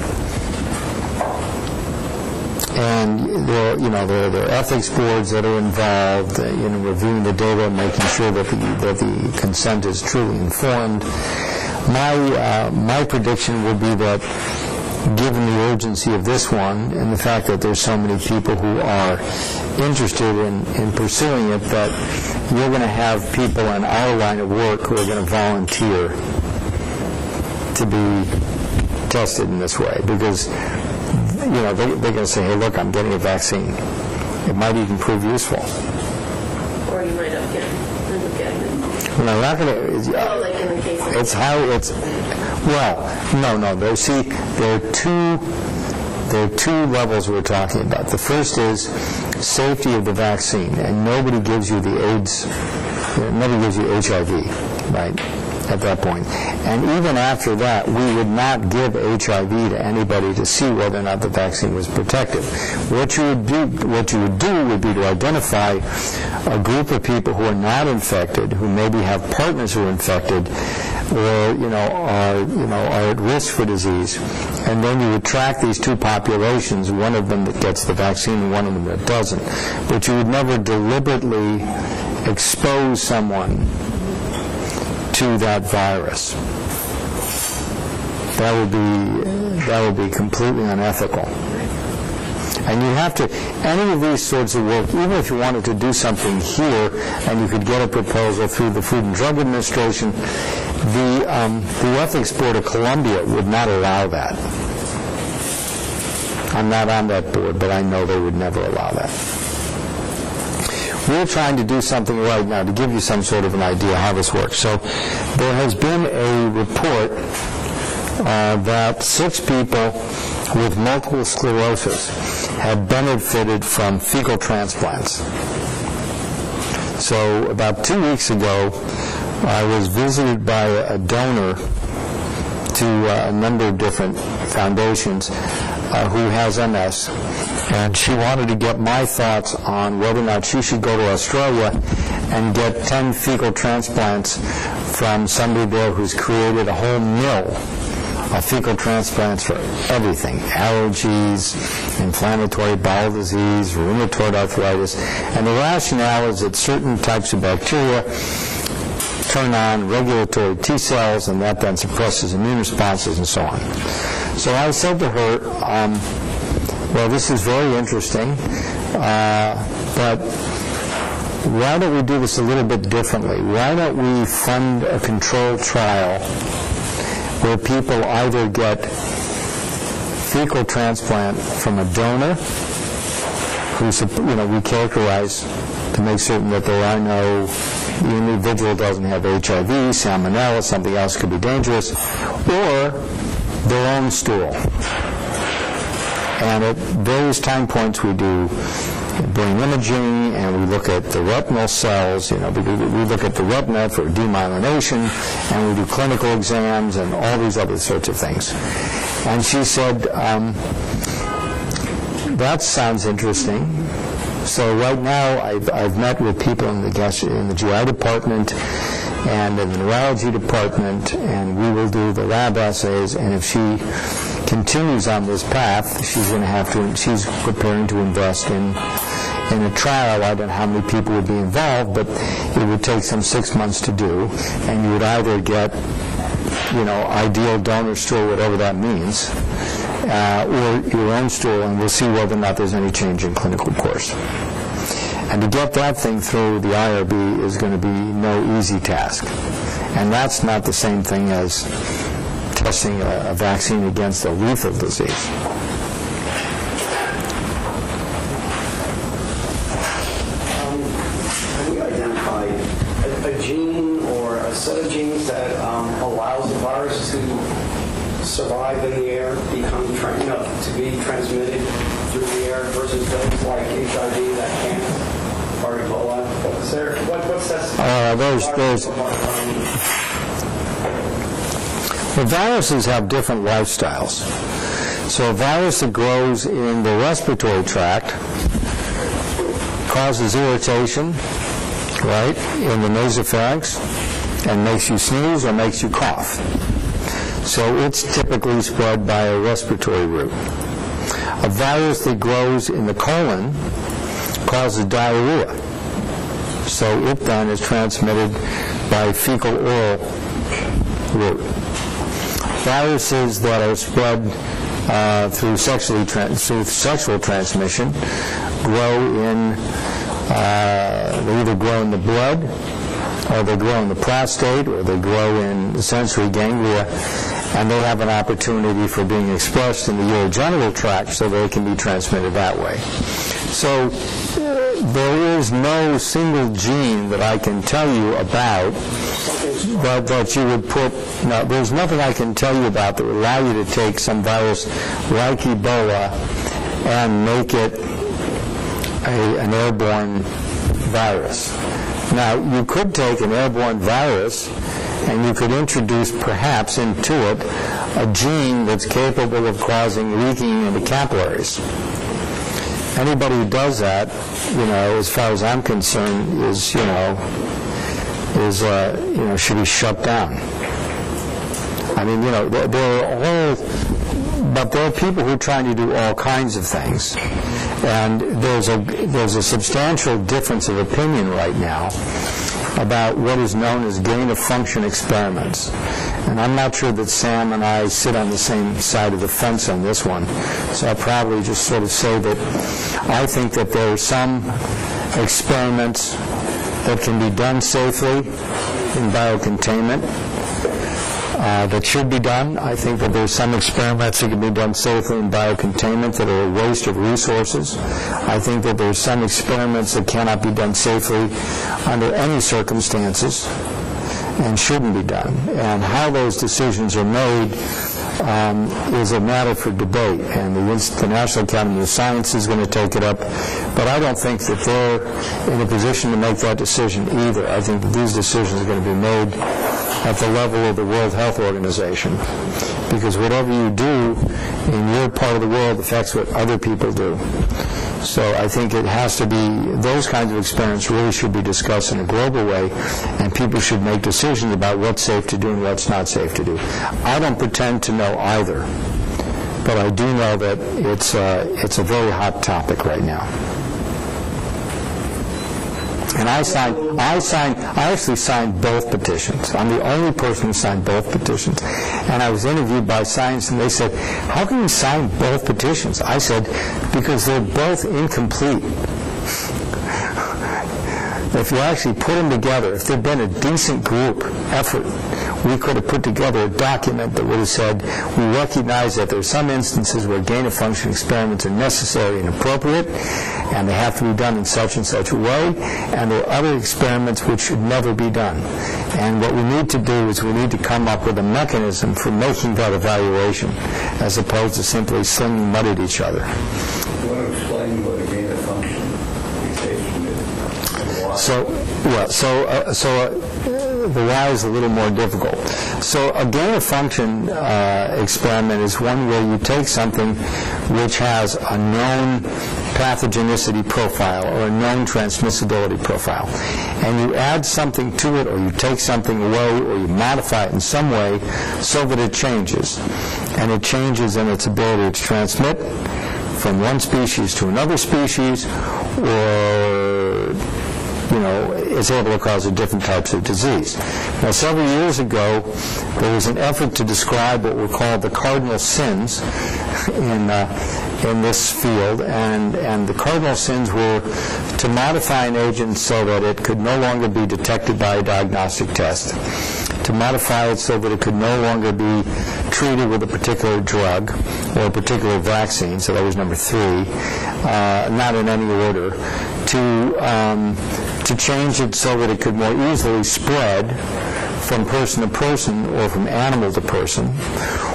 and there, you know, there, there are ethics boards that are involved uh, in reviewing the data, making sure that the that the consent is truly informed. My uh, my prediction would be that, given the urgency of this one and the fact that there's so many people who are interested in, in pursuing it, that you're going to have people in our line of work who are going to volunteer to be tested in this way, because you know they, they're going to say, hey, look, I'm getting a vaccine. It might even prove useful. Or you might have getting, end up getting it. Well, I'm not going to... Oh, like in the case of... It's how it's... Well, no, no. There, see, there are two... There are two levels we're talking about. The first is safety of the vaccine, and nobody gives you the AIDS, you know, nobody gives you H I V, right, at that point. And even after that, we would not give H I V to anybody to see whether or not the vaccine was protective. What you would do, what you would do would be to identify a group of people who are not infected, who maybe have partners who are infected, or you know are you know are at risk for disease, and then you would track these two populations, one of them that gets the vaccine and one of them that doesn't. But you would never deliberately expose someone to that virus. That would be that would be completely unethical. And you have to, any of these sorts of work, even if you wanted to do something here and you could get a proposal through the Food and Drug Administration, the, um, the Ethics Board of Columbia would not allow that. I'm not on that board, but I know they would never allow that. We're trying to do something right now to give you some sort of an idea how this works. So there has been a report uh, that six people with multiple sclerosis have benefited from fecal transplants. So about two weeks ago, I was visited by a donor to uh, a number of different foundations uh, who has M S, and she wanted to get my thoughts on whether or not she should go to Australia and get ten fecal transplants from somebody there who's created a whole mill of fecal transplants for everything: allergies, inflammatory bowel disease, rheumatoid arthritis. And the rationale is that certain types of bacteria turn on regulatory T cells, and that then suppresses immune responses and so on. So I said to her, um, well, this is very interesting, uh, but why don't we do this a little bit differently? Why don't we fund a controlled trial where people either get fecal transplant from a donor, who, you know, we characterize to make certain that there are no, the individual doesn't have H I V, salmonella, something else could be dangerous, or their own stool. And at various time points we do brain imaging, and we look at the retinal cells, you know, we look at the retina for demyelination, and we do clinical exams and all these other sorts of things. And she said, um, that sounds interesting. So right now I've, I've met with people in the, gastro, in the G I department and in the neurology department, and we will do the lab assays, and if she continues on this path, she's going to have to, she's preparing to invest in in a trial. I don't know how many people would be involved, but it would take some six months to do, and you would either get, you know, ideal donor stool, whatever that means, uh, or your own stool, and we'll see whether or not there's any change in clinical course. And to get that thing through the I R B is going to be no easy task. And that's not the same thing as testing a, a vaccine against a lethal disease. survive in the air, become, tra- you know, to be transmitted through the air versus those like H I V that can't, or Ebola? Is there, what, what's that? Uh, there's, there's, the viruses have different lifestyles. So a virus that grows in the respiratory tract causes irritation, right, in the nasopharynx, and makes you sneeze or makes you cough. So it's typically spread by a respiratory route. A virus that grows in the colon causes diarrhea. So it then is transmitted by fecal-oral route. Viruses that are spread uh, through, sexually tra- through sexual transmission grow in, uh, they either grow in the blood, or they grow in the prostate, or they grow in the sensory ganglia, and they have an opportunity for being expressed in the urogenital tract so they can be transmitted that way. So uh, there is no single gene that I can tell you about that, that you would put, no, there's nothing I can tell you about that would allow you to take some virus like Ebola and make it a, an airborne virus. Now, you could take an airborne virus and you could introduce perhaps into it a gene that's capable of causing leaking in the capillaries. Anybody who does that, you know, as far as I'm concerned, is, you know, is, uh, you know, should be shut down. I mean, you know, there, there are all, but there are people who are trying to do all kinds of things. And there's a there's a substantial difference of opinion right now about what is known as gain-of-function experiments. And I'm not sure that Sam and I sit on the same side of the fence on this one. So I'll probably just sort of say that I think that there are some experiments that can be done safely in biocontainment uh, that should be done. I think that there's some experiments that can be done safely in biocontainment that are a waste of resources. I think that there's some experiments that cannot be done safely under any circumstances and shouldn't be done. And how those decisions are made um, is a matter for debate, and the, the National Academy of Science is going to take it up. But I don't think that they're in a position to make that decision either. I think that these decisions are going to be made at the level of the World Health Organization, because whatever you do in your part of the world affects what other people do. So I think it has to be, those kinds of experiments really should be discussed in a global way, and people should make decisions about what's safe to do and what's not safe to do. I don't pretend to know either, but I do know that it's, uh, it's a very hot topic right now. And I signed, I signed, I actually signed both petitions. I'm the only person who signed both petitions. And I was interviewed by Science, and they said, how can you sign both petitions? I said, because they're both incomplete. If you actually put them together, if there'd been a decent group effort, we could have put together a document that would have said, we recognize that there are some instances where gain-of-function experiments are necessary and appropriate, and they have to be done in such and such a way, and there are other experiments which should never be done. And what we need to do is we need to come up with a mechanism for making that evaluation, as opposed to simply slinging mud at each other. You want to explain what a gain-of-function mutation is? And why? So, well, so, uh, so uh, the why is a little more difficult. So a gain-of-function uh, experiment is one where you take something which has a known pathogenicity profile or a known transmissibility profile, and you add something to it, or you take something away, or you modify it in some way so that it changes. And it changes in its ability to transmit from one species to another species, or you know, is able to cause different types of disease. Now, several years ago, there was an effort to describe what were called the cardinal sins in uh, in this field, and and the cardinal sins were to modify an agent so that it could no longer be detected by a diagnostic test, to modify it so that it could no longer be treated with a particular drug or a particular vaccine, so that was number three, uh, not in any order, to um, to change it so that it could more easily spread from person to person or from animal to person,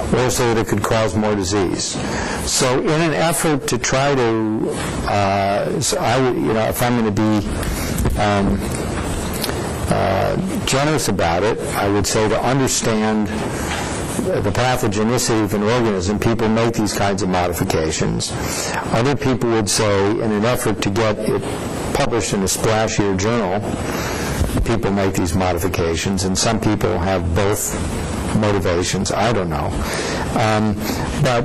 or so that it could cause more disease. So in an effort to try to, uh, so I would, you know, if I'm going to be um, uh, generous about it, I would say to understand the pathogenicity of an organism, people make these kinds of modifications. Other people would say, in an effort to get it published in a splashier journal, people make these modifications, and some people have both motivations. I don't know. Um, but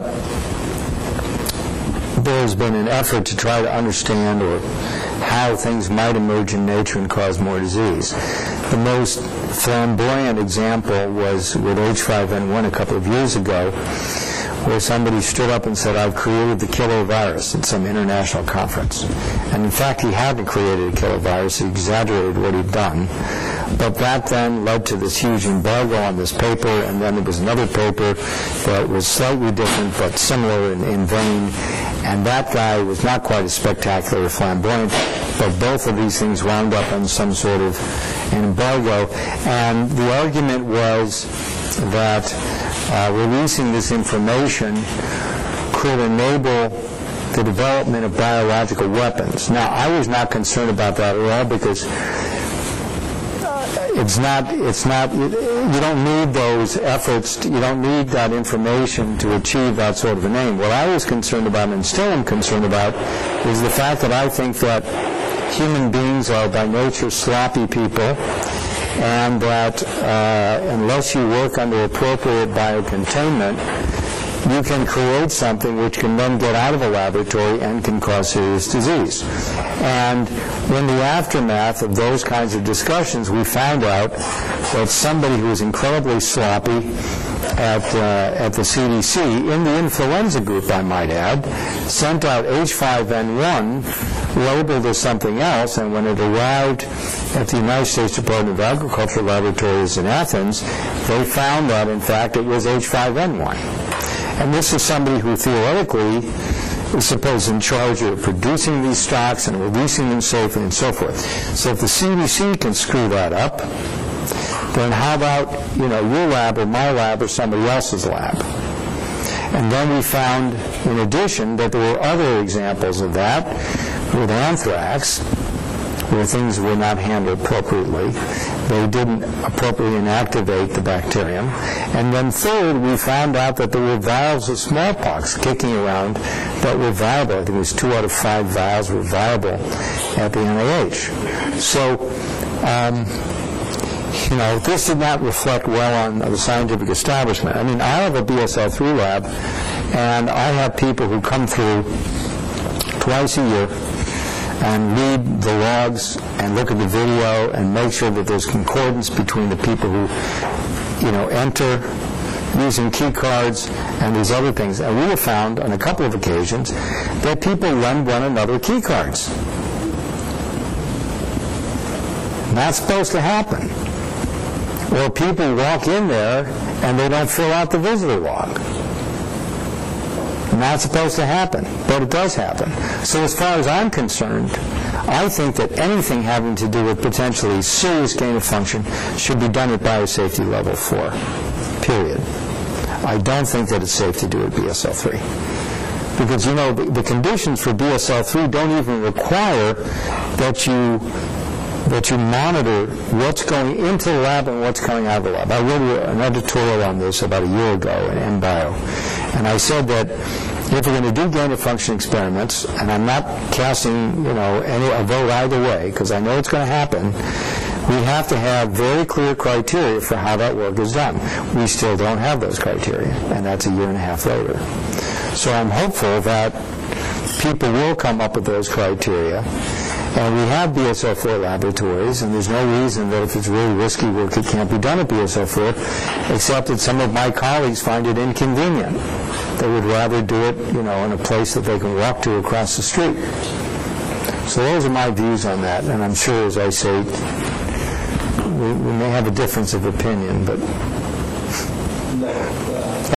there's been an effort to try to understand or how things might emerge in nature and cause more disease. The most flamboyant example was with H five N one a couple of years ago, where somebody stood up and said, I've created the killer virus at some international conference. And in fact, he hadn't created a killer virus, he exaggerated what he'd done. But that then led to this huge embargo on this paper, and then there was another paper that was slightly different but similar in, in vein, and that guy was not quite as spectacular or flamboyant, but both of these things wound up on some sort of embargo. And the argument was that uh, releasing this information could enable the development of biological weapons. Now, I was not concerned about that at all, because It's not, it's not, you don't need those efforts, to, you don't need that information to achieve that sort of an aim. What I was concerned about, and still am concerned about, is the fact that I think that human beings are by nature sloppy people, and that uh, unless you work under appropriate biocontainment, you can create something which can then get out of a laboratory and can cause serious disease. And in the aftermath of those kinds of discussions, we found out that somebody who was incredibly sloppy at, uh, at the C D C, in the influenza group, I might add, sent out H five N one labeled as something else, and when it arrived at the United States Department of Agriculture laboratories in Athens, they found that, in fact, it was H five N one. And this is somebody who theoretically is supposed in charge of producing these stocks and releasing them safely and so forth. So if the C D C can screw that up, then how about, you know, your lab or my lab or somebody else's lab? And then we found, in addition, that there were other examples of that with anthrax, where things were not handled appropriately. They didn't appropriately inactivate the bacterium. And then third, we found out that there were vials of smallpox kicking around that were viable. I think it was two out of five vials were viable at the N I H. So, um, you know, this did not reflect well on the scientific establishment. I mean, I have a B S L three lab, and I have people who come through twice a year and read the logs and look at the video and make sure that there's concordance between the people who, you know, enter using key cards and these other things. And we have found on a couple of occasions that people lend one another key cards. Not supposed to happen. Or people walk in there and they don't fill out the visitor log. Not supposed to happen, but it does happen. So as far as I'm concerned, I think that anything having to do with potentially serious gain of function should be done at biosafety level four, period. I don't think that it's safe to do at B S L three. Because, you know, the, the conditions for B S L three don't even require that you that you monitor what's going into the lab and what's coming out of the lab. I wrote an editorial on this about a year ago in EnBio, and I said that if we're going to do gain-of-function experiments, and I'm not casting, you know, any a vote either way, because I know it's going to happen, we have to have very clear criteria for how that work is done. We still don't have those criteria, and that's a year and a half later. So I'm hopeful that people will come up with those criteria. And we have B S L four laboratories, and there's no reason that if it's really risky work, it can't be done at B S L four, except that some of my colleagues find it inconvenient. They would rather do it, you know, in a place that they can walk to across the street. So those are my views on that, and I'm sure, as I say, we, we may have a difference of opinion, but